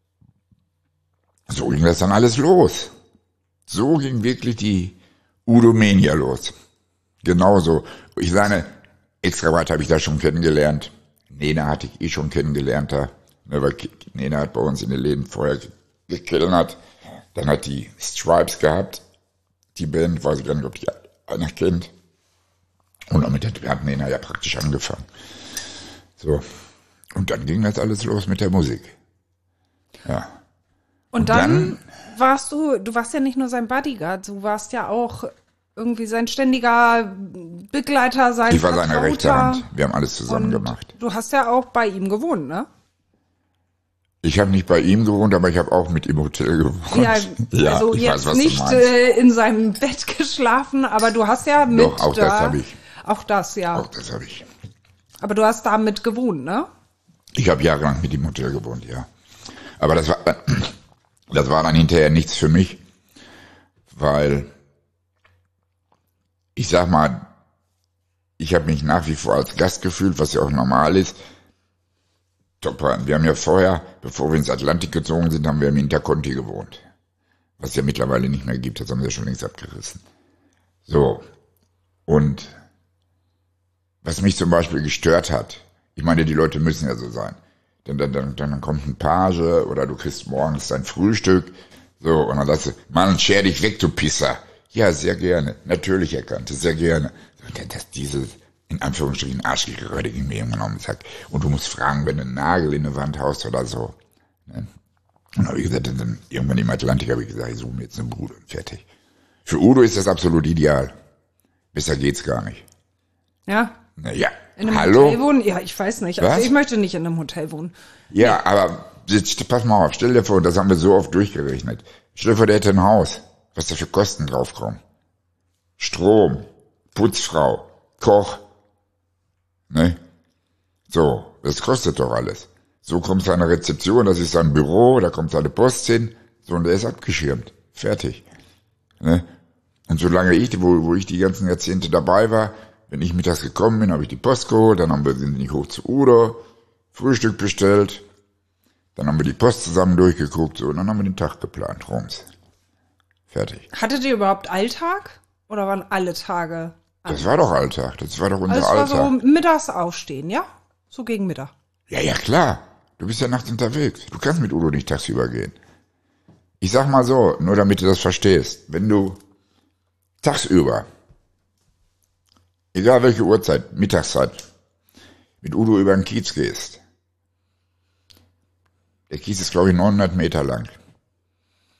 so ging das dann alles los. So ging wirklich die Udo-Mania los. Genauso. Ich sage, Extrabreit habe ich da schon kennengelernt. Nena hatte ich eh schon kennengelernt da. Ne, weil Nena hat bei uns in den Läden vorher gekellnert. Dann hat die Stripes gehabt. Die Band, weiß ich gar nicht, ob die einer kennt. Und damit hat Nena ja praktisch angefangen. So. Und dann ging das alles los mit der Musik. Ja. Und, Und dann, dann warst du, du warst ja nicht nur sein Bodyguard, du warst ja auch irgendwie sein ständiger Begleiter, sein Ich war seine Vertrauter. rechte Hand. Wir haben alles zusammen Und gemacht. Du hast ja auch bei ihm gewohnt, ne? Ich habe nicht bei ihm gewohnt, aber ich habe auch mit im Hotel gewohnt. Ja, ja also ich jetzt weiß, was nicht du meinst. äh, in seinem Bett geschlafen, aber du hast ja mit Doch, auch da, das habe ich. Auch das, ja. Auch das habe ich. Aber du hast da mit gewohnt, ne? Ich habe jahrelang mit im Hotel gewohnt, ja. Aber das war, das war dann hinterher nichts für mich, weil ich sag mal, ich habe mich nach wie vor als Gast gefühlt, was ja auch normal ist. Wir haben ja vorher, bevor wir ins Atlantik gezogen sind, haben wir im Interconti gewohnt. Was ja mittlerweile nicht mehr gibt, das haben sie schon längst abgerissen. So. Und was mich zum Beispiel gestört hat, ich meine, die Leute müssen ja so sein. Dann, dann, dann, dann kommt ein Page oder du kriegst morgens dein Frühstück. So, und dann sagst du, Mann, scher dich weg, du Pisser. Ja, sehr gerne. Natürlich, Erkannte, sehr gerne. Das, dieses, in Anführungsstrichen, Arschgegeröde ging mir irgendwann auf den Sack. Und du musst fragen, wenn du einen Nagel in eine Wand haust oder so. Und dann habe ich gesagt, dann irgendwann im Atlantik habe ich gesagt, ich suche mir jetzt eine Bude und fertig. Für Udo ist das absolut ideal. Besser geht's gar nicht. Ja. Naja, In einem hallo? Hotel wohnen? Ja, ich weiß nicht. Also Was? ich möchte nicht in einem Hotel wohnen. Ja, Nee. aber jetzt, pass mal auf, stell dir vor, das haben wir so oft durchgerechnet. Stell dir vor, der hätte ein Haus, was da für Kosten draufkommen. Strom, Putzfrau, Koch, ne? So, das kostet doch alles. So kommt seine Rezeption, das ist sein Büro, da kommt seine Post hin, so, und der ist abgeschirmt. Fertig. Ne? Und solange ich, wo, wo ich die ganzen Jahrzehnte dabei war, wenn ich mittags gekommen bin, habe ich die Post geholt, dann haben wir, sind wir hoch zu Udo, Frühstück bestellt, dann haben wir die Post zusammen durchgeguckt, so, und dann haben wir den Tag geplant, rums. Fertig. Hattet ihr überhaupt Alltag? Oder waren alle Tage? Das war doch Alltag, das war doch unser Also es war so Alltag. mittags aufstehen, ja? So gegen Mittag. Ja, ja, klar. Du bist ja nachts unterwegs. Du kannst mit Udo nicht tagsüber gehen. Ich sag mal so, nur damit du das verstehst. Wenn du tagsüber, egal welche Uhrzeit, Mittagszeit, mit Udo über den Kiez gehst. Der Kiez ist, glaube ich, neunhundert Meter lang.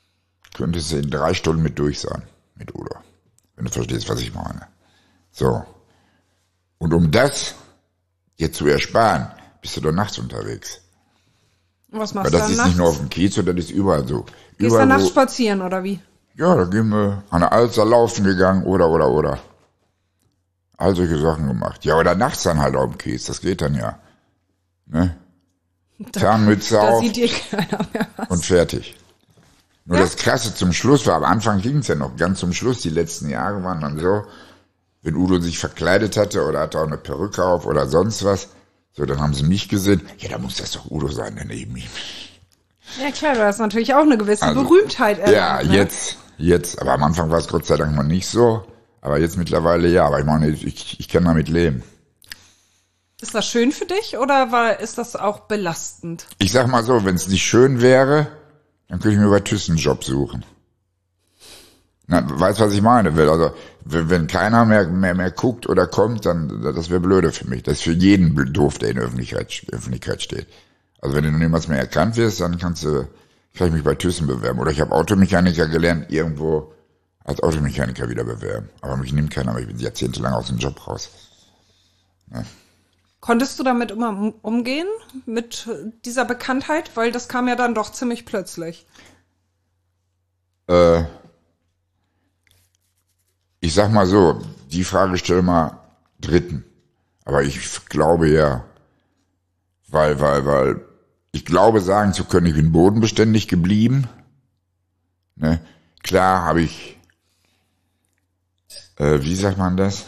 könntest du in drei Stunden mit durch sein, mit Udo. Wenn du verstehst, was ich meine. So. Und um das dir zu ersparen, bist du doch nachts unterwegs. Was machst Weil du das dann ist nachts? nicht nur auf dem Kiez, sondern das ist überall so. Gehst Überall, du nachts wo- spazieren oder wie? Ja, da gehen wir an der Alster laufen gegangen oder, oder, oder. All solche Sachen gemacht. Ja, oder nachts dann halt auf dem Kiez, das geht dann ja. Ne? Zahnmütze Da auf sieht dir keiner mehr was. und fertig. Nur Ja. das Krasse zum Schluss war, am Anfang ging es ja noch, ganz zum Schluss, die letzten Jahre waren dann so, wenn Udo sich verkleidet hatte oder hatte auch eine Perücke auf oder sonst was, so, dann haben sie mich gesehen, ja, da muss das doch Udo sein, der neben ihm. Ja klar, du hast natürlich auch eine gewisse Also, Berühmtheit erlangt. Ja, ne? jetzt, jetzt, aber am Anfang war es Gott sei Dank mal nicht so, aber jetzt mittlerweile ja, aber ich meine, ich, ich kann damit leben. Ist das schön für dich oder war, ist das auch belastend? Ich sag mal so, wenn es nicht schön wäre, dann könnte ich mir bei Thyssen einen Job suchen. Na, weißt was ich meine? Also, wenn, wenn keiner mehr, mehr, mehr guckt oder kommt, dann, das wäre blöde für mich. Das ist für jeden doof, der in der Öffentlichkeit, Öffentlichkeit steht. Also, wenn du niemals mehr erkannt wirst, dann kannst du, kann ich mich bei Thyssen bewerben. Oder ich habe Automechaniker gelernt, irgendwo als Automechaniker wieder bewerben. Aber mich nimmt keiner, weil ich bin jahrzehntelang aus dem Job raus. Ja. Konntest du damit immer um- umgehen, mit dieser Bekanntheit? Weil das kam ja dann doch ziemlich plötzlich. Äh, ich sag mal so, die Frage stell mal Dritten. Aber ich glaube ja, weil, weil, weil, ich glaube sagen zu können, ich bin bodenbeständig geblieben. Ne? Klar habe ich, äh, wie sagt man das?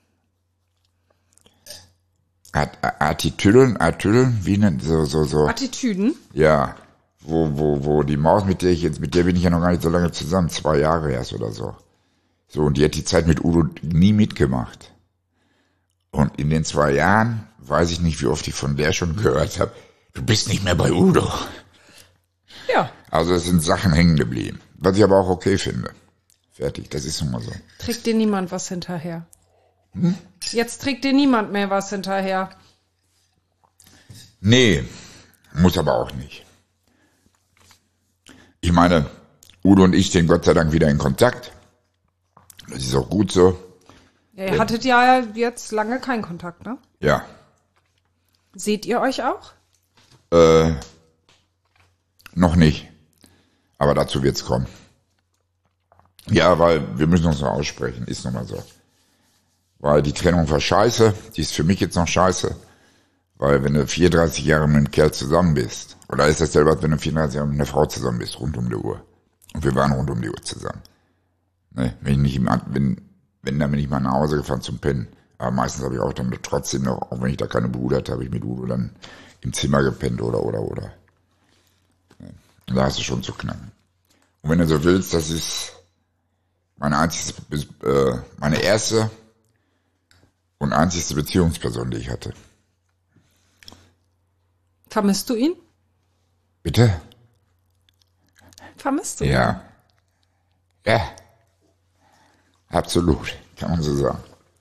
At- Attitüdeln, Attitüdeln, wie nennt, so, so, so. Attitüden? Ja, wo, wo, wo die Maus, mit der ich jetzt, mit der bin ich ja noch gar nicht so lange zusammen, zwei Jahre erst oder so. So, und die hat die Zeit mit Udo nie mitgemacht. Und in den zwei Jahren weiß ich nicht, wie oft ich von der schon gehört habe, du bist nicht mehr bei Udo. Ja. Also es sind Sachen hängen geblieben, was ich aber auch okay finde. Fertig, das ist nun mal so. Trägt dir niemand was hinterher? Hm? Jetzt trägt dir niemand mehr was hinterher. Nee, muss aber auch nicht. Ich meine, Udo und ich stehen Gott sei Dank wieder in Kontakt. Das ist auch gut so. Ja, ihr hattet ja jetzt lange keinen Kontakt, ne? Ja. Seht ihr euch auch? Äh, noch nicht. Aber dazu wird's kommen. Ja, weil wir müssen uns noch aussprechen, ist nun mal so. Weil die Trennung war scheiße, die ist für mich jetzt noch scheiße. Weil wenn du vierunddreißig Jahre mit einem Kerl zusammen bist, oder ist das selber, wenn du vierunddreißig Jahre mit einer Frau zusammen bist, rund um die Uhr. Und wir waren rund um die Uhr zusammen. Ne? Wenn ich nicht im, wenn, wenn, dann bin ich mal nach Hause gefahren zum Pennen. Aber meistens habe ich auch dann trotzdem noch, auch wenn ich da keine Brüder hatte, habe ich mit Udo dann im Zimmer gepennt oder, oder, oder. Ne? Und da hast du schon zu knacken. Und wenn du so willst, das ist meine einzigste, äh, meine erste und einzigste Beziehungsperson, die ich hatte. Vermisst du ihn? Bitte? Vermisst du ihn? Ja. Ja. Absolut, kann man so sagen.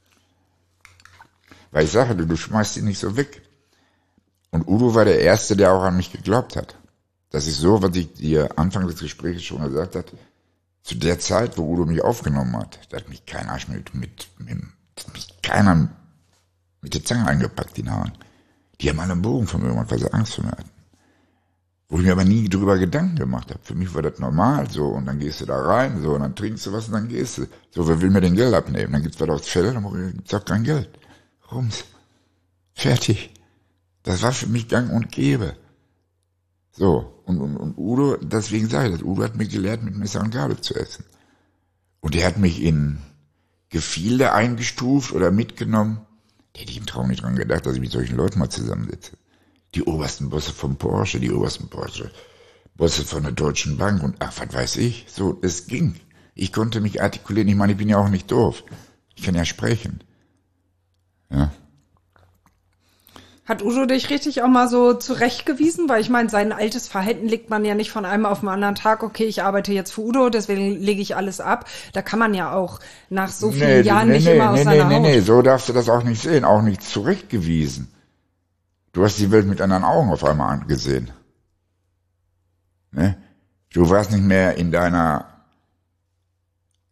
Weil ich sage, du, du schmeißt ihn nicht so weg. Und Udo war der Erste, der auch an mich geglaubt hat. Das ist so, was ich dir Anfang des Gesprächs schon gesagt habe. Zu der Zeit, wo Udo mich aufgenommen hat, da hat mich keiner mit, mit, mit, mich keiner mit der Zange eingepackt, den Haaren. Die haben alle einen Bogen von mir gemacht, weil sie Angst vor mir hatten. Wo ich mir aber nie drüber Gedanken gemacht habe. Für mich war das normal, so, und dann gehst du da rein, so, und dann trinkst du was und dann gehst du. So, wer will mir den Geld abnehmen? Dann gibt's was aufs Feld, dann gibt's auch kein Geld. Rums. Fertig. Das war für mich gang und gäbe. So, und, und, und Udo, deswegen sage ich das, Udo hat mir gelehrt, mit Messer und Gabel zu essen. Und er hat mich in Gefilde eingestuft oder mitgenommen. Da hätte ich im Traum nicht dran gedacht, dass ich mit solchen Leuten mal zusammensitze. Die obersten Bosse von Porsche, die obersten Porsche, Bosse von der Deutschen Bank und ach, was weiß ich. So, es ging. Ich konnte mich artikulieren. Ich meine, ich bin ja auch nicht doof. Ich kann ja sprechen. Ja. Hat Udo dich richtig auch mal so zurechtgewiesen? Weil ich meine, sein altes Verhalten legt man ja nicht von einem auf den anderen Tag, okay, ich arbeite jetzt für Udo, deswegen lege ich alles ab. Da kann man ja auch nach so vielen Nee, Jahren nee, nicht nee, immer aus nee, seiner nee, Haut. nee, nee, so darfst du das auch nicht sehen, auch nicht zurechtgewiesen. Du hast die Welt mit anderen Augen auf einmal angesehen. Ne? Du warst nicht mehr in deiner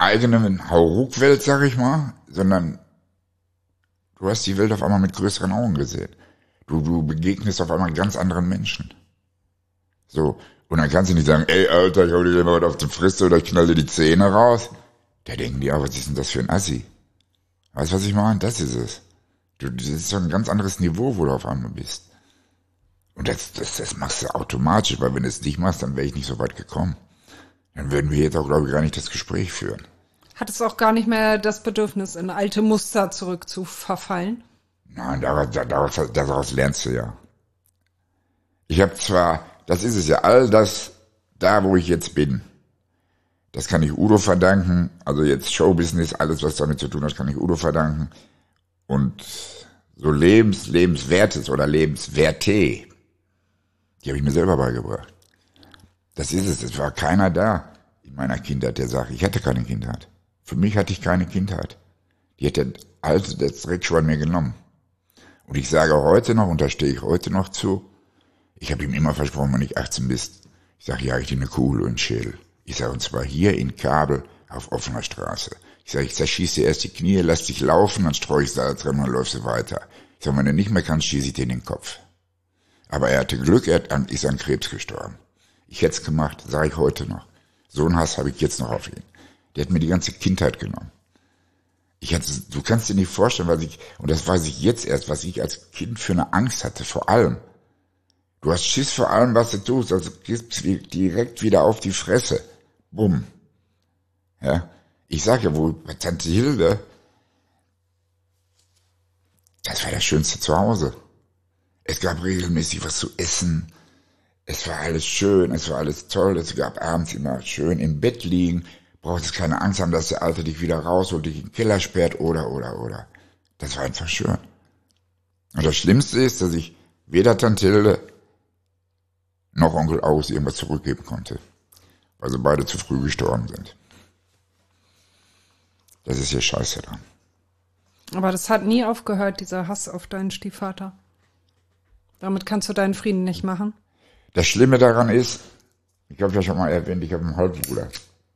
eigenen Hauruck-Welt, sag ich mal, sondern du hast die Welt auf einmal mit größeren Augen gesehen. Du, du begegnest auf einmal ganz anderen Menschen. So. Und dann kannst du nicht sagen, ey, Alter, ich hau dir mal was auf die Fresse oder ich knall dir die Zähne raus. Da denken die, ah, was ist denn das für ein Assi? Weißt du, was ich meine? Das ist es. Du, das ist so ein ganz anderes Niveau, wo du auf einmal bist. Und das, das, das machst du automatisch, weil wenn du es nicht machst, dann wäre ich nicht so weit gekommen. Dann würden wir jetzt auch, glaube ich, gar nicht das Gespräch führen. Hattest du auch gar nicht mehr das Bedürfnis, in alte Muster zurück zu verfallen? Nein, daraus, daraus, daraus lernst du ja. Ich habe zwar, das ist es ja, all das, da wo ich jetzt bin, das kann ich Udo verdanken, also jetzt Showbusiness, alles was damit zu tun hat, kann ich Udo verdanken. Und so Lebens, Lebenswertes oder Lebenswerte, die habe ich mir selber beigebracht. Das ist es, es war keiner da in meiner Kindheit, der sagt, ich hatte keine Kindheit. Für mich hatte ich keine Kindheit. Die hat der alte, das Dreckschwein mir genommen. Und ich sage heute noch, und da stehe ich heute noch zu, ich habe ihm immer versprochen, wenn ich achtzehn bist, ich sage, ja, ich dir eine Kugel und einen Schädel. Ich sage, und zwar hier in Kabel auf offener Straße. Ich sage, ich zerschieße dir erst die Knie, lass dich laufen, dann streue ich Salz drin und dann läufst du weiter. Ich sage, wenn du nicht mehr kannst, schieße ich dir in den Kopf. Aber er hatte Glück, er ist an Krebs gestorben. Ich hätte es gemacht, sage ich heute noch. So einen Hass habe ich jetzt noch auf ihn. Der hat mir die ganze Kindheit genommen. Ich hatte, du kannst dir nicht vorstellen, was ich, und das weiß ich jetzt erst, was ich als Kind für eine Angst hatte, vor allem. Du hast Schiss vor allem, was du tust, also gibst direkt wieder auf die Fresse. Bumm. Ja. Ich sag ja wohl, bei Tante Hilde, das war das Schönste zu Hause. Es gab regelmäßig was zu essen. Es war alles schön, es war alles toll. Es gab abends immer schön im Bett liegen. Brauchst keine Angst haben, dass der Alte dich wieder rausholt, dich in den Keller sperrt oder, oder, oder. Das war einfach schön. Und das Schlimmste ist, dass ich weder Tante Hilde noch Onkel August irgendwas zurückgeben konnte. Weil sie beide zu früh gestorben sind. Das ist ja scheiße dran. Aber das hat nie aufgehört, dieser Hass auf deinen Stiefvater. Damit kannst du deinen Frieden nicht machen. Das Schlimme daran ist, ich habe ja schon mal erwähnt, ich habe einen Halbbruder.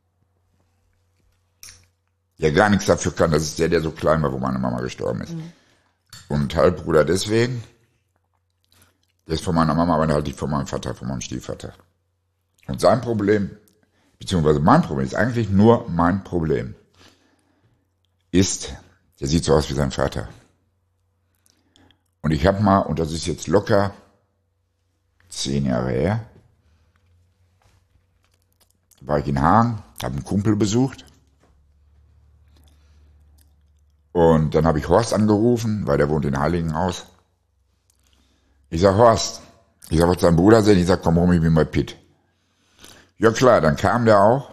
Der gar nichts dafür kann, das ist der, der so klein war, wo meine Mama gestorben ist. Mhm. Und Halbbruder deswegen, der ist von meiner Mama, aber halt nicht von meinem Vater, von meinem Stiefvater. Und sein Problem, beziehungsweise mein Problem, ist eigentlich nur mein Problem, ist, der sieht so aus wie sein Vater. Und ich habe mal, und das ist jetzt locker zehn Jahre her, war ich in Hagen, habe einen Kumpel besucht. Und dann habe ich Horst angerufen, weil der wohnt in Heiligenhaus. Ich sag, Horst, ich sag, was dein Bruder sehen? Ich sag, komm rum, ich bin bei Pitt. Ja klar, dann kam der auch.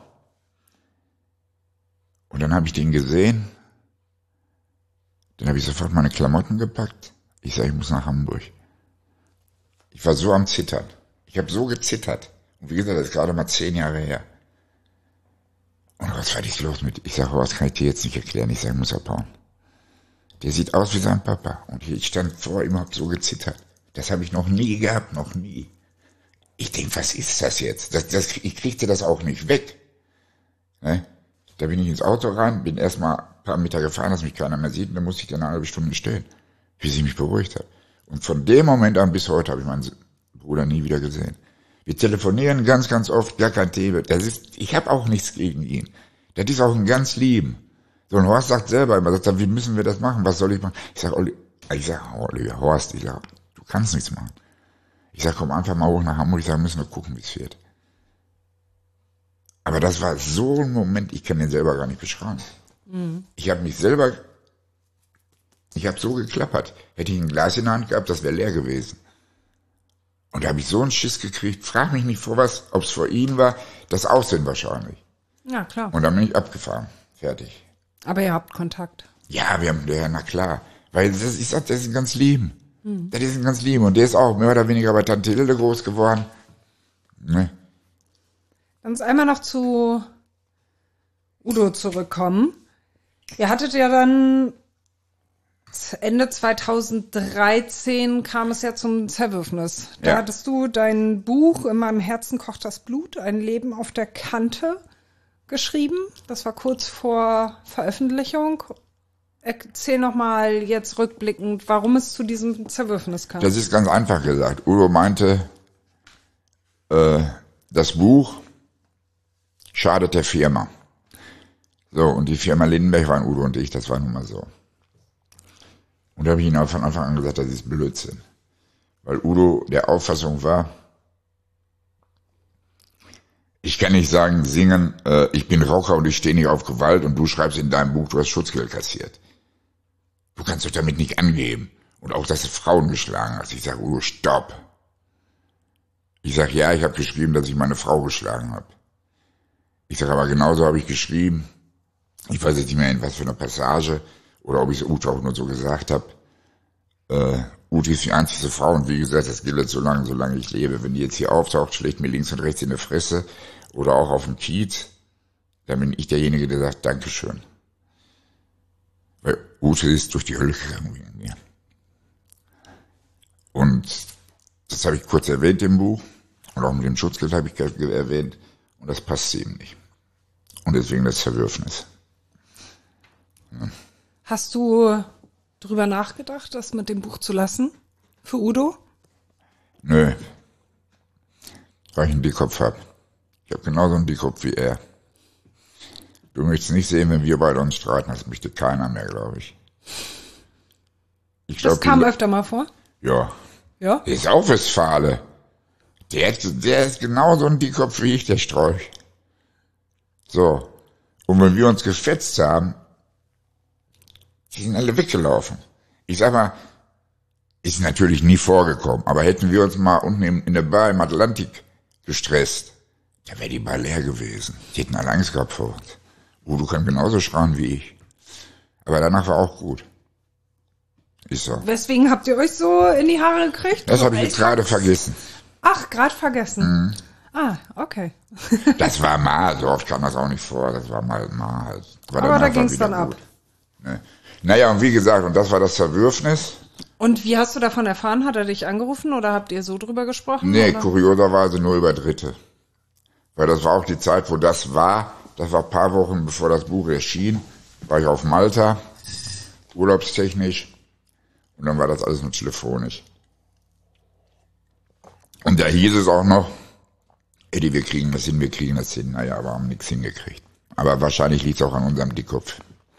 Und dann habe ich den gesehen. Dann habe ich sofort meine Klamotten gepackt. Ich sag, ich muss nach Hamburg. Ich war so am Zittern. Ich habe so gezittert. Und wie gesagt, das ist gerade mal zehn Jahre her. Und was war ich los mit? Ich sag, was kann ich dir jetzt nicht erklären? Ich sag, ich muss abhauen. Der sieht aus wie sein Papa. Und ich stand vor ihm, hab so gezittert. Das habe ich noch nie gehabt, noch nie. Ich denk, was ist das jetzt? Das, das, ich kriegte das auch nicht weg. Ne? Da bin ich ins Auto rein, bin erstmal ein paar Meter gefahren, dass mich keiner mehr sieht. Und dann musste ich dann eine halbe Stunde stehen, bis ich mich beruhigt habe. Und von dem Moment an bis heute habe ich meinen Bruder nie wieder gesehen. Wir telefonieren ganz, ganz oft, gar kein Thema. Das ist, ich habe auch nichts gegen ihn. Das ist auch ein ganz Lieben. So, und Horst sagt selber immer, sagt, wie müssen wir das machen? Was soll ich machen? Ich sag, Olli, ich sag, Olli, Horst, ich sag, du kannst nichts machen. Ich sag, komm einfach mal hoch nach Hamburg, ich sag, müssen wir gucken, wie es wird. Aber das war so ein Moment, ich kann den selber gar nicht beschreiben. Mhm. Ich habe mich selber, ich habe so geklappert. Hätte ich ein Glas in der Hand gehabt, das wäre leer gewesen. Und da habe ich so einen Schiss gekriegt, frag mich nicht vor was, ob es vor ihm war, das Aussehen wahrscheinlich. Ja, klar. Und dann bin ich abgefahren. Fertig. Aber ihr habt Kontakt. Ja, wir haben, ja, na klar. Weil das, ich sag, das ist ein ganz Lieben. Hm. Das ist ein ganz Lieben. Und der ist auch mehr oder weniger bei Tante Hilde groß geworden. Ne? Dann uns einmal noch zu Udo zurückkommen. Ihr hattet ja dann Ende zweitausenddreizehn kam es ja zum Zerwürfnis. Da Ja. hattest du dein Buch In meinem Herzen kocht das Blut, ein Leben auf der Kante geschrieben. Das war kurz vor Veröffentlichung. Erzähl nochmal jetzt rückblickend, warum es zu diesem Zerwürfnis kam. Das ist ganz einfach gesagt. Udo meinte, äh, das Buch schadet der Firma. So, und die Firma Lindenberg waren Udo und ich, das war nun mal so. Und da habe ich ihm von Anfang an gesagt, das ist Blödsinn. Weil Udo der Auffassung war, ich kann nicht sagen, singen, äh, ich bin Rocker und ich stehe nicht auf Gewalt und du schreibst in deinem Buch, du hast Schutzgeld kassiert. Du kannst doch damit nicht angeben. Und auch, dass du Frauen geschlagen hast. Ich sage, Udo, stopp. Ich sage, ja, ich habe geschrieben, dass ich meine Frau geschlagen habe. Ich sage, aber genauso habe ich geschrieben, ich weiß jetzt nicht mehr in was für einer Passage, oder ob ich es Ute auch nur so gesagt habe, äh, Ute ist die einzige Frau und wie gesagt, das gilt so lange, solange ich lebe. Wenn die jetzt hier auftaucht, schlägt mir links und rechts in die Fresse oder auch auf dem Kiez, dann bin ich derjenige, der sagt, Dankeschön. Weil Ute ist durch die Hölle gegangen wegen mir. Und das habe ich kurz erwähnt im Buch und auch mit dem Schutzgeld habe ich erwähnt und das passt ihm nicht. Und deswegen das Zerwürfnis. Ja. Hast du drüber nachgedacht, das mit dem Buch zu lassen? Für Udo? Nö. Weil ich einen Dickkopf habe. Ich habe genauso einen Dickkopf wie er. Du möchtest nicht sehen, wenn wir beide uns streiten. Das möchte keiner mehr, glaube ich. ich glaub, das kam die, öfter mal vor? Ja. Ja? Der ist auch Westfale. Der, der ist genauso ein Dickkopf wie ich, der Strolch. So. Und wenn wir uns gefetzt haben, die sind alle weggelaufen. Ich sag mal, ist natürlich nie vorgekommen, aber hätten wir uns mal unten in, in der Bar im Atlantik gestresst, da wäre die Bar leer gewesen. Die hätten alle Angst gehabt vor uns. Udo kann genauso schreien wie ich. Aber danach war auch gut. Ist so. Weswegen habt ihr euch so in die Haare gekriegt? Das habe ich jetzt gerade vergessen. Ach, gerade vergessen. Mhm. Ah, okay. Das war mal, so oft kam das auch nicht vor. Das war mal, mal halt. War aber da ging es dann ab. Ne. Naja, und wie gesagt, und das war das Zerwürfnis. Und wie hast du davon erfahren? Hat er dich angerufen oder habt ihr so drüber gesprochen? Nee, oder? Kurioserweise nur über Dritte. Weil das war auch die Zeit, wo das war. Das war ein paar Wochen, bevor das Buch erschien. War ich auf Malta, urlaubstechnisch. Und dann war das alles nur telefonisch. Und da hieß es auch noch, Eddie, wir kriegen das hin, wir kriegen das hin. Naja, aber haben nichts hingekriegt. Aber wahrscheinlich liegt es auch an unserem Dickkopf.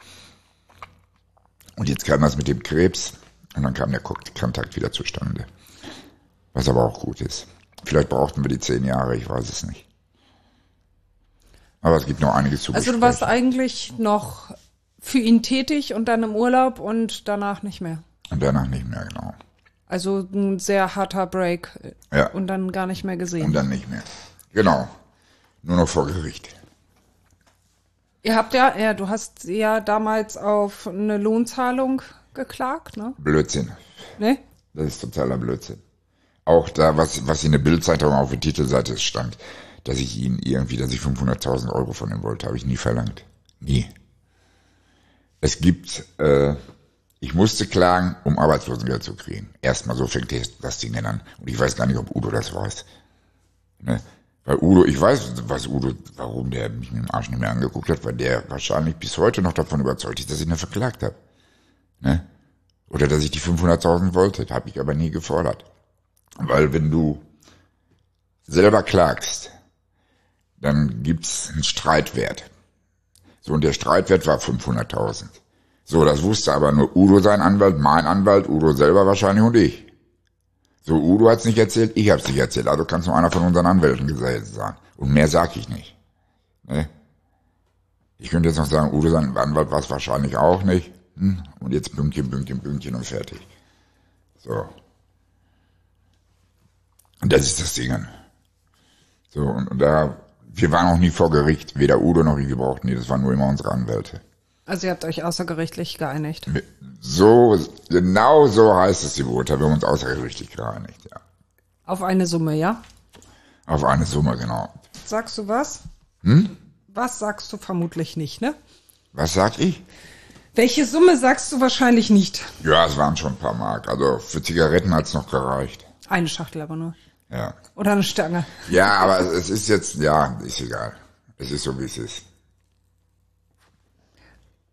Und jetzt kam das mit dem Krebs und dann kam der Kontakt wieder zustande. Was aber auch gut ist. Vielleicht brauchten wir die zehn Jahre, ich weiß es nicht. Aber es gibt noch einiges zu besprechen. Also du warst eigentlich noch für ihn tätig und dann im Urlaub und danach nicht mehr? Und danach nicht mehr, genau. Also ein sehr harter Break ja. Und dann gar nicht mehr gesehen. Und dann nicht mehr. Genau. Nur noch vor Gericht. Ihr habt ja, ja, du hast ja damals auf eine Lohnzahlung geklagt, ne? Blödsinn. Ne? Das ist totaler Blödsinn. Auch da, was, was in der Bildzeitung auf der Titelseite stand, dass ich ihn irgendwie, dass ich fünfhunderttausend Euro von ihm wollte, habe ich nie verlangt. Nie. Es gibt, äh, ich musste klagen, um Arbeitslosengeld zu kriegen. Erstmal so fängt das Ding an. Und ich weiß gar nicht, ob Udo das weiß. Ne? Weil Udo, ich weiß, was Udo, warum der mich mit dem Arsch nicht mehr angeguckt hat, weil der wahrscheinlich bis heute noch davon überzeugt ist, dass ich ihn verklagt habe. Ne? Oder dass ich die fünfhunderttausend wollte. Habe ich aber nie gefordert. Weil wenn du selber klagst, dann gibt's einen Streitwert. So, und der Streitwert war fünfhunderttausend. So, das wusste aber nur Udo, sein Anwalt, mein Anwalt, Udo selber wahrscheinlich und ich. So, Udo hat's nicht erzählt, ich hab's nicht erzählt. Also kann es nur einer von unseren Anwälten gewesen sein. Und mehr sag ich nicht. Ne? Ich könnte jetzt noch sagen, Udo, sein Anwalt war es wahrscheinlich auch nicht. Hm? Und jetzt Pünktchen, Pünktchen, Pünktchen und fertig. So. Und das ist das Ding. So, und, und da, wir waren auch nie vor Gericht, weder Udo noch ich, wir brauchten nie, das waren nur immer unsere Anwälte. Also ihr habt euch außergerichtlich geeinigt? So, genau so heißt es im Urteil, wir haben uns außergerichtlich geeinigt, ja. Auf eine Summe, ja? Auf eine Summe, genau. Sagst du was? Hm? Was sagst du vermutlich nicht, ne? Was sag ich? Welche Summe sagst du wahrscheinlich nicht? Ja, es waren schon ein paar Mark, also für Zigaretten hat's noch gereicht. Eine Schachtel aber nur. Ja. Oder eine Stange. Ja, aber es ist jetzt, ja, ist egal. Es ist so, wie es ist.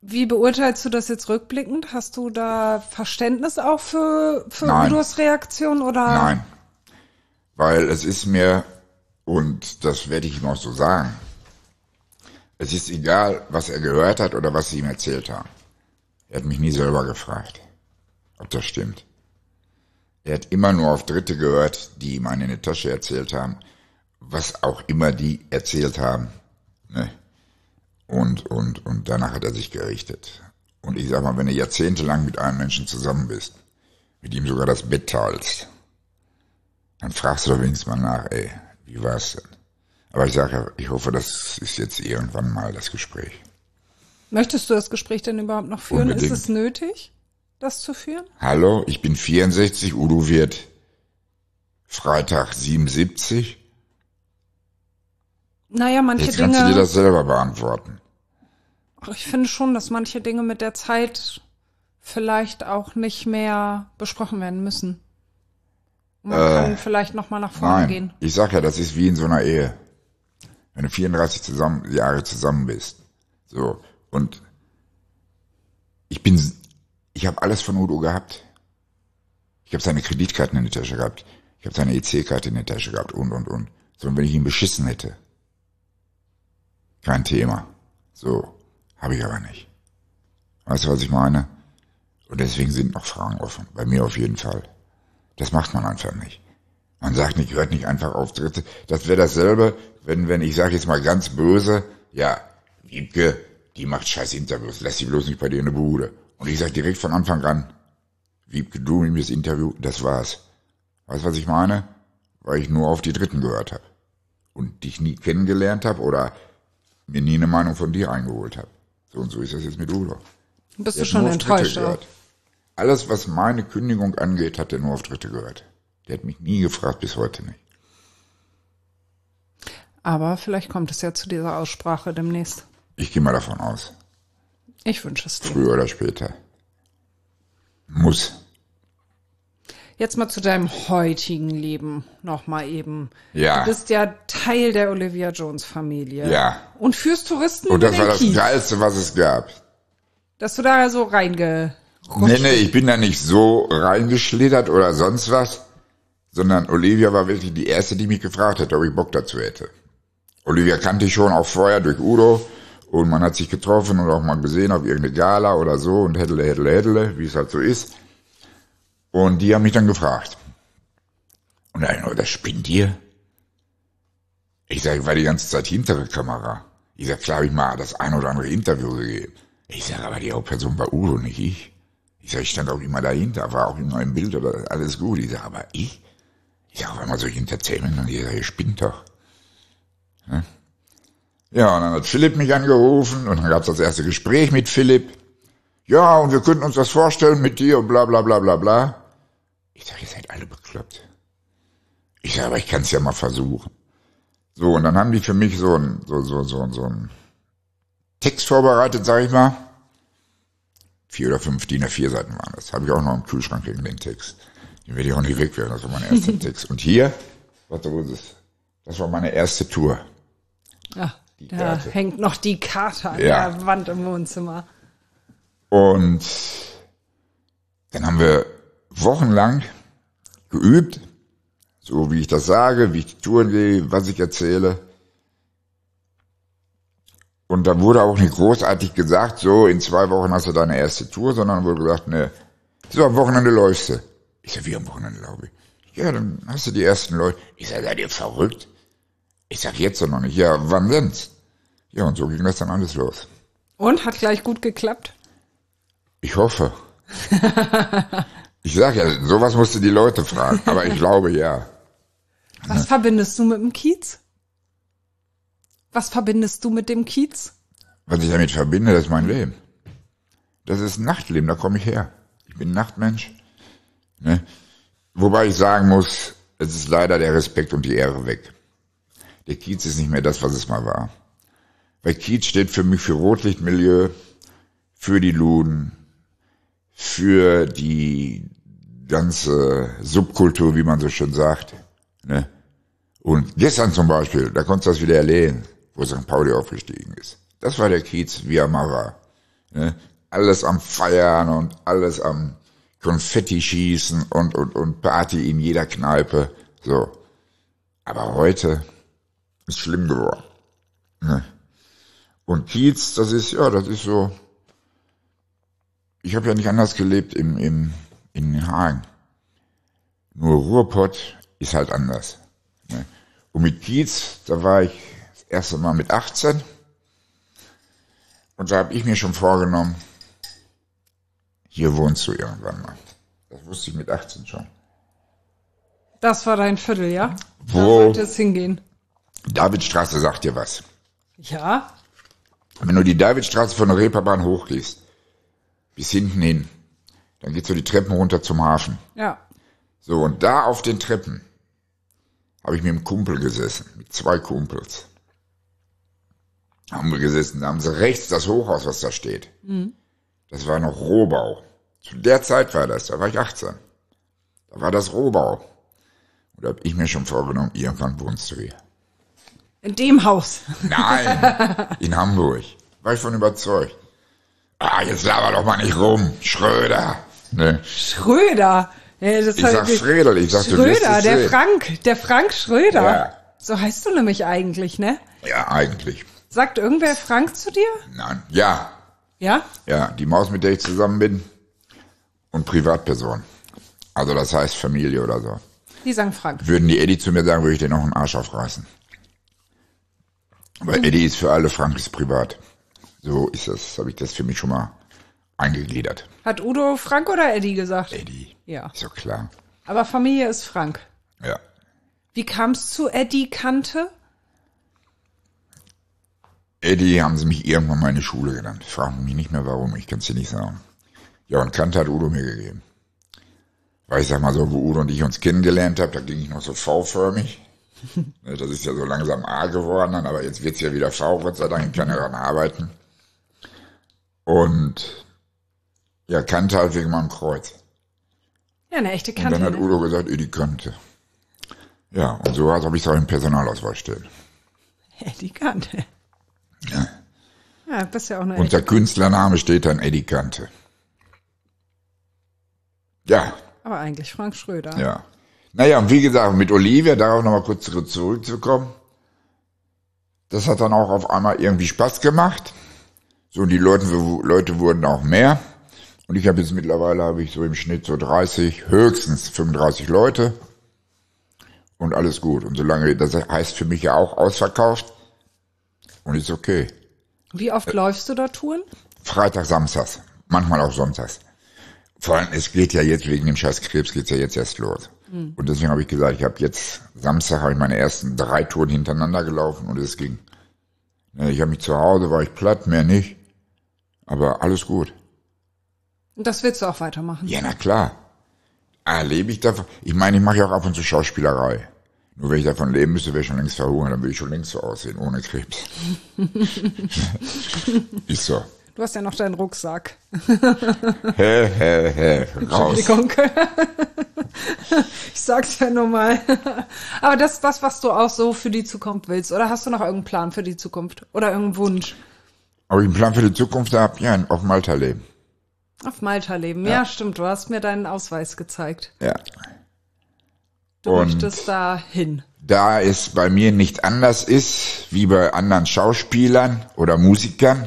Wie beurteilst du das jetzt rückblickend? Hast du da Verständnis auch für, für Nein. Udos Reaktion oder? Nein, weil es ist mir, und das werde ich ihm auch so sagen, es ist egal, was er gehört hat oder was sie ihm erzählt haben. Er hat mich nie selber gefragt, ob das stimmt. Er hat immer nur auf Dritte gehört, die ihm eine in die Tasche erzählt haben, was auch immer die erzählt haben. Ne? Und, und, und danach hat er sich gerichtet. Und ich sag mal, wenn du jahrzehntelang mit einem Menschen zusammen bist, mit ihm sogar das Bett teilst, dann fragst du doch wenigstens mal nach, ey, wie war's denn? Aber ich sage ja, ich hoffe, das ist jetzt irgendwann mal das Gespräch. Möchtest du das Gespräch denn überhaupt noch führen? Unbedingt. Ist es nötig, das zu führen? Hallo, ich bin vierundsechzig, Udo wird Freitag siebenundsiebzig. Naja, manche Jetzt kannst Dinge. du dir das selber beantworten. Ach, ich finde schon, dass manche Dinge mit der Zeit vielleicht auch nicht mehr besprochen werden müssen. Und man Äh, kann vielleicht noch mal nach vorne Nein, gehen. ich sag ja, das ist wie in so einer Ehe. Wenn du vierunddreißig zusammen, Jahre zusammen bist. So, und ich bin, ich habe alles von Udo gehabt. Ich habe seine Kreditkarten in der Tasche gehabt. Ich habe seine E C-Karte in der Tasche gehabt und, und, und. So, und wenn ich ihn beschissen hätte, kein Thema. So, habe ich aber nicht. Weißt du, was ich meine? Und deswegen sind noch Fragen offen. Bei mir auf jeden Fall. Das macht man einfach nicht. Man sagt nicht, hört nicht einfach auf Dritte. Das wäre dasselbe, wenn, wenn ich sage jetzt mal ganz böse, ja, Wiebke, die macht scheiß Interviews, lass sie bloß nicht bei dir in der Bude. Und ich sage direkt von Anfang an, Wiebke, du mit mir das Interview, das war's. Weißt du, was ich meine? Weil ich nur auf die Dritten gehört habe. Und dich nie kennengelernt habe oder mir nie eine Meinung von dir eingeholt habe. So und so ist das jetzt mit Udo. Bist Der du hat schon nur auf Dritte enttäuscht? Auch? gehört. Alles, was meine Kündigung angeht, hat er nur auf Dritte gehört. Der hat mich nie gefragt, bis heute nicht. Aber vielleicht kommt es ja zu dieser Aussprache demnächst. Ich gehe mal davon aus. Ich wünsche es dir. Früher oder später. Muss. Jetzt mal zu deinem heutigen Leben noch mal eben. Ja. Du bist ja Teil der Olivia Jones Familie. Ja. Und führst Touristen Und über das den war das Kiez. Geilste, was es gab. Dass du da so reinge... Nee, nee, ich bin da nicht so reingeschlittert oder sonst was, sondern Olivia war wirklich die Erste, die mich gefragt hat, ob ich Bock dazu hätte. Olivia kannte ich schon auch vorher durch Udo und man hat sich getroffen und auch mal gesehen auf irgendeine Gala oder so und hättle, hättle, hättle, wie es halt so ist. Und die haben mich dann gefragt. Und dann, oh, das spinnt ihr? Ich sage, ich war die ganze Zeit hinter der Kamera. Ich sage, klar habe ich mal das ein oder andere Interview gegeben. Ich sage, aber die Hauptperson war Udo, nicht ich. Ich sage, ich stand auch immer dahinter, war auch immer im Bild oder alles gut. Ich sage, aber ich? Ich sage, auf einmal so Entertainment und ich sage, ihr spinnt doch. Ja? Ja, und dann hat Philipp mich angerufen und dann gab es das erste Gespräch mit Philipp. Ja, und wir könnten uns das vorstellen mit dir und bla bla bla bla bla. Ich sage, ihr seid alle bekloppt. Ich sage, aber ich kann es ja mal versuchen. So, und dann haben die für mich so ein, so, so, so, so ein Text vorbereitet, sag ich mal. Vier oder fünf D I N A vier Seiten waren das. Habe ich auch noch im Kühlschrank gegen den Text. Den werde ich auch nicht wegwerfen, das war mein erster Text. Und hier, warte, wo ist es? Das war meine erste Tour. Ja, Die da Karte. hängt noch die Karte an Ja. der Wand im Wohnzimmer. Und dann haben wir wochenlang geübt, so wie ich das sage, wie ich die Touren gehe, was ich erzähle. Und da wurde auch nicht großartig gesagt, so in zwei Wochen hast du deine erste Tour, sondern wurde gesagt, ne, so am Wochenende läufst du. Ich sag, wie am Wochenende laufe ich? Ja, dann hast du die ersten Leute. Ich sag, seid ihr verrückt? Ich sag, jetzt doch noch nicht. Ja, wann denn? Ja, und so ging das dann alles los. Und, hat gleich gut geklappt? Ich hoffe. Ich sag ja, sowas musst du die Leute fragen, aber ich glaube ja. Was verbindest du mit dem Kiez? Was verbindest du mit dem Kiez? Was ich damit verbinde, das ist mein Leben. Das ist ein Nachtleben, da komme ich her. Ich bin ein Nachtmensch. Ne? Wobei ich sagen muss, es ist leider der Respekt und die Ehre weg. Der Kiez ist nicht mehr das, was es mal war. Weil Kiez steht für mich für Rotlichtmilieu, für die Luden, für die ganze Subkultur, wie man so schön sagt. Ne? Und gestern zum Beispiel, da konntest du das wieder erleben, wo Sankt Pauli aufgestiegen ist. Das war der Kiez, wie er mal war. Ne? Alles am Feiern und alles am Konfetti schießen und, und, und Party in jeder Kneipe. So. Aber heute ist schlimm geworden. Ne? Und Kiez, das ist, ja, das ist so. Ich habe ja nicht anders gelebt im, im, in Hagen. Nur Ruhrpott ist halt anders. Ne? Und mit Kiez, da war ich das erste Mal mit achtzehn. Und da habe ich mir schon vorgenommen, hier wohnst du irgendwann mal. Das wusste ich mit achtzehn schon. Das war dein Viertel, ja? Wo? Da sollte es hingehen. Davidstraße sagt dir was. Ja. Wenn du die Davidstraße von der Reeperbahn hochgehst, bis hinten hin, dann geht's so die Treppen runter zum Hafen. Ja. So, und da auf den Treppen habe ich mit einem Kumpel gesessen, mit zwei Kumpels. Haben wir gesessen, da haben sie rechts das Hochhaus, was da steht. Mhm. Das war noch Rohbau. Zu der Zeit war das, da war ich achtzehn. Da war das Rohbau. Und da habe ich mir schon vorgenommen, irgendwann wohnst du hier. In dem Haus? Nein, in Hamburg. War ich von überzeugt. Ah, jetzt laber doch mal nicht rum. Schröder. Ne? Schröder? Ja, das ich sag Fredel, ich sag, Schröder, du wirst es der sehen. Frank, der Frank Schröder. Ja. So heißt du nämlich eigentlich, ne? Ja, eigentlich. Sagt irgendwer Frank zu dir? Nein, ja. Ja? Ja, die Maus, mit der ich zusammen bin und Privatperson. Also das heißt Familie oder so. Die sagen Frank. Würden die Eddie zu mir sagen, würde ich dir noch einen Arsch aufreißen. Aber Eddie ist für alle, Frank ist privat. So ist das, habe ich das für mich schon mal eingegliedert. Hat Udo Frank oder Eddie gesagt? Eddie. Ja. Ist doch klar. Aber Familie ist Frank. Ja. Wie kam es zu Eddie Kante? Eddie haben sie mich irgendwann mal in die Schule genannt. Fragen mich nicht mehr warum, ich kann es dir nicht sagen. Ja, und Kante hat Udo mir gegeben. Weil ich sag mal so, wo Udo und ich uns kennengelernt haben, da ging ich noch so V-förmig. Das ist ja so langsam A geworden, aber jetzt wird's ja wieder V, Gott sei Dank, ich kann ja daran arbeiten. Und ja, Kante halt wegen meinem Kreuz. Ja, eine echte Und Kante. dann hat ne? Udo gesagt, Eddie Kante. Ja, und so habe ich es auch im Personalausweis stehen. Eddie Kante. Ja. Ja, bist ja auch eine Und der echte. Künstlername steht dann Eddie Kante. Ja, Aber eigentlich Frank Schröder. ja. Naja, und wie gesagt, mit Olivia, darauf nochmal kurz zurückzukommen, das hat dann auch auf einmal irgendwie Spaß gemacht. So, und die Leute, Leute wurden auch mehr. Und ich habe jetzt mittlerweile, habe ich so im Schnitt so dreißig, höchstens fünfunddreißig Leute. Und alles gut. Und solange, das heißt für mich ja auch ausverkauft. Und ist okay. Wie oft läufst du da Touren? Freitag, Samstags, manchmal auch sonntags. Vor allem, es geht ja jetzt wegen dem scheiß Krebs, geht's ja jetzt erst los. Mhm. Und deswegen habe ich gesagt, ich habe jetzt, Samstag habe ich meine ersten drei Touren hintereinander gelaufen und es ging. Ich habe mich zu Hause, war ich platt, mehr nicht. Aber alles gut. Und das willst du auch weitermachen? Ja, na klar. Ah, lebe ich davon? Ich meine, ich mache ja auch ab und zu Schauspielerei. Nur wenn ich davon leben müsste, wäre ich schon längst verhungert, dann würde ich schon längst so aussehen, ohne Krebs. Ist so. Du hast ja noch deinen Rucksack. Hä, hä, hä, raus. Entschuldigung. Ich sag's ja nur mal. Aber das ist das, was du auch so für die Zukunft willst. Oder hast du noch irgendeinen Plan für die Zukunft? Oder irgendeinen Wunsch? Ob ich einen Plan für die Zukunft habe? Ja, auf Malta leben. Auf Malta leben. Ja, Ja. stimmt. Du hast mir deinen Ausweis gezeigt. Ja. Du Und möchtest da hin. da es bei mir nicht anders ist, wie bei anderen Schauspielern oder Musikern,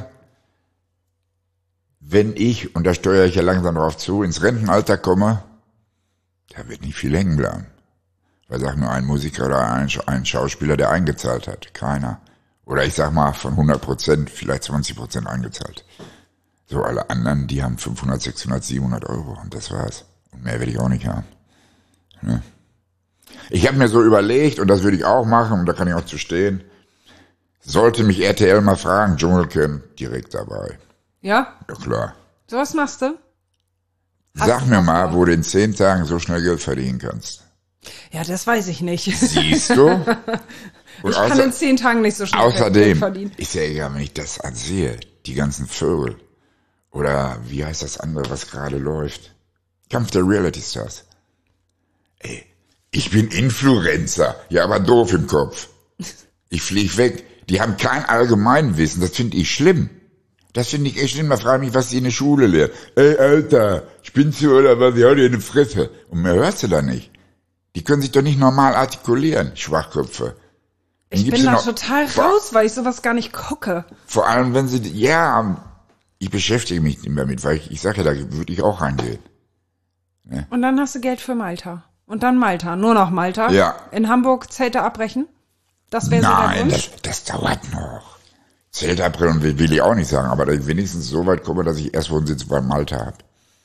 wenn ich, und da steuere ich ja langsam drauf zu, ins Rentenalter komme, da wird nicht viel hängen bleiben. Weil sag nur ein Musiker oder ein, ein Schauspieler, der eingezahlt hat. Keiner. Oder ich sag mal von hundert Prozent, vielleicht zwanzig Prozent eingezahlt. So alle anderen, die haben fünfhundert, sechshundert, siebenhundert Euro und das war's. Und mehr will ich auch nicht haben. Ne? Ich habe mir so überlegt, und das würde ich auch machen, und da kann ich auch zu stehen, sollte mich R T L mal fragen, Dschungelcamp direkt dabei. Ja? Ja klar. So was machst du? Hast Sag du mir Bock mal, drauf? wo du in zehn Tagen so schnell Geld verdienen kannst. Ja, das weiß ich nicht. Siehst du? Und Ich kann in zehn Tagen nicht so schnell Geld außerdem, verdienen. ich sehe ja, wenn ich das ansehe, die ganzen Vögel, oder wie heißt das andere, was gerade läuft? Kampf der Reality Stars. Ey, ich bin Influencer, ja, aber doof im Kopf. Ich flieg weg. Die haben kein Allgemeinwissen, das finde ich schlimm. Das finde ich echt schlimm. Da frage ich mich, was die in der Schule lehren. Ey, Alter, spinnst du oder was? Ich hau dir in die Fresse. Und mehr hörst du da nicht. Die können sich doch nicht normal artikulieren, Schwachköpfe. Ich bin da noch, total raus, weil ich sowas gar nicht gucke. Vor allem, wenn sie, ja, ich beschäftige mich nicht mehr mit, weil ich, ich sage ja, da würde ich auch reingehen. Ja. Und dann hast du Geld für Malta. Und dann Malta, nur noch Malta. Ja. In Hamburg Zelte abbrechen? Das wäre so dein Wunsch? Nein, das, das dauert noch. Zelte abbrechen will, will ich auch nicht sagen, aber dass ich wenigstens so weit komme, dass ich erst Wohnsitz bei Malta habe.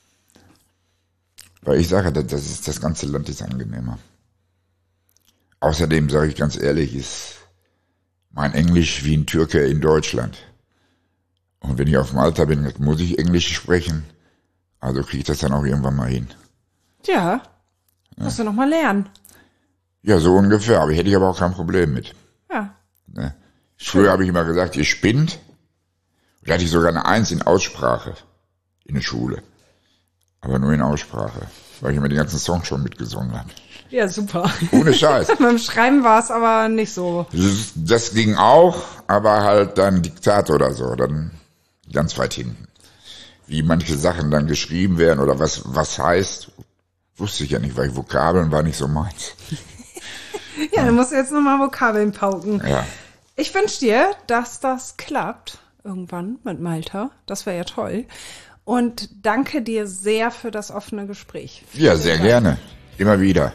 Weil ich sage, das, das, ist, das ganze Land ist angenehmer. Außerdem, sage ich ganz ehrlich, ist mein Englisch wie ein Türke in Deutschland. Und wenn ich auf Malta bin, muss ich Englisch sprechen. Also kriege ich das dann auch irgendwann mal hin. Ja, ja. Musst du noch mal lernen. Ja, so ungefähr. Aber hätte ich aber auch kein Problem mit. Ja. Ne? Früher habe ich immer gesagt, ihr spinnt. Und da hatte ich sogar eine Eins in Aussprache in der Schule. Aber nur in Aussprache, weil ich immer die ganzen Songs schon mitgesungen habe. Ja, super. Ohne Scheiß. Beim Schreiben war es aber nicht so. Das, das ging auch, aber halt dann Diktat oder so, dann ganz weit hinten. Wie manche Sachen dann geschrieben werden oder was was heißt, wusste ich ja nicht, weil Vokabeln war nicht so meins. Ja, dann musst du jetzt nochmal Vokabeln pauken. Ja. Ich wünsche dir, dass das klappt irgendwann mit Malta. Das wäre ja toll. Und danke dir sehr für das offene Gespräch. Ja, sehr gerne. Immer wieder.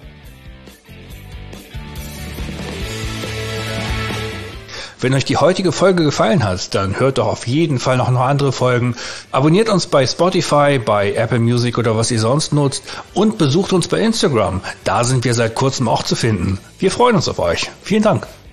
Wenn euch die heutige Folge gefallen hat, dann hört doch auf jeden Fall noch, noch andere Folgen. Abonniert uns bei Spotify, bei Apple Music oder was ihr sonst nutzt und besucht uns bei Instagram. Da sind wir seit kurzem auch zu finden. Wir freuen uns auf euch. Vielen Dank.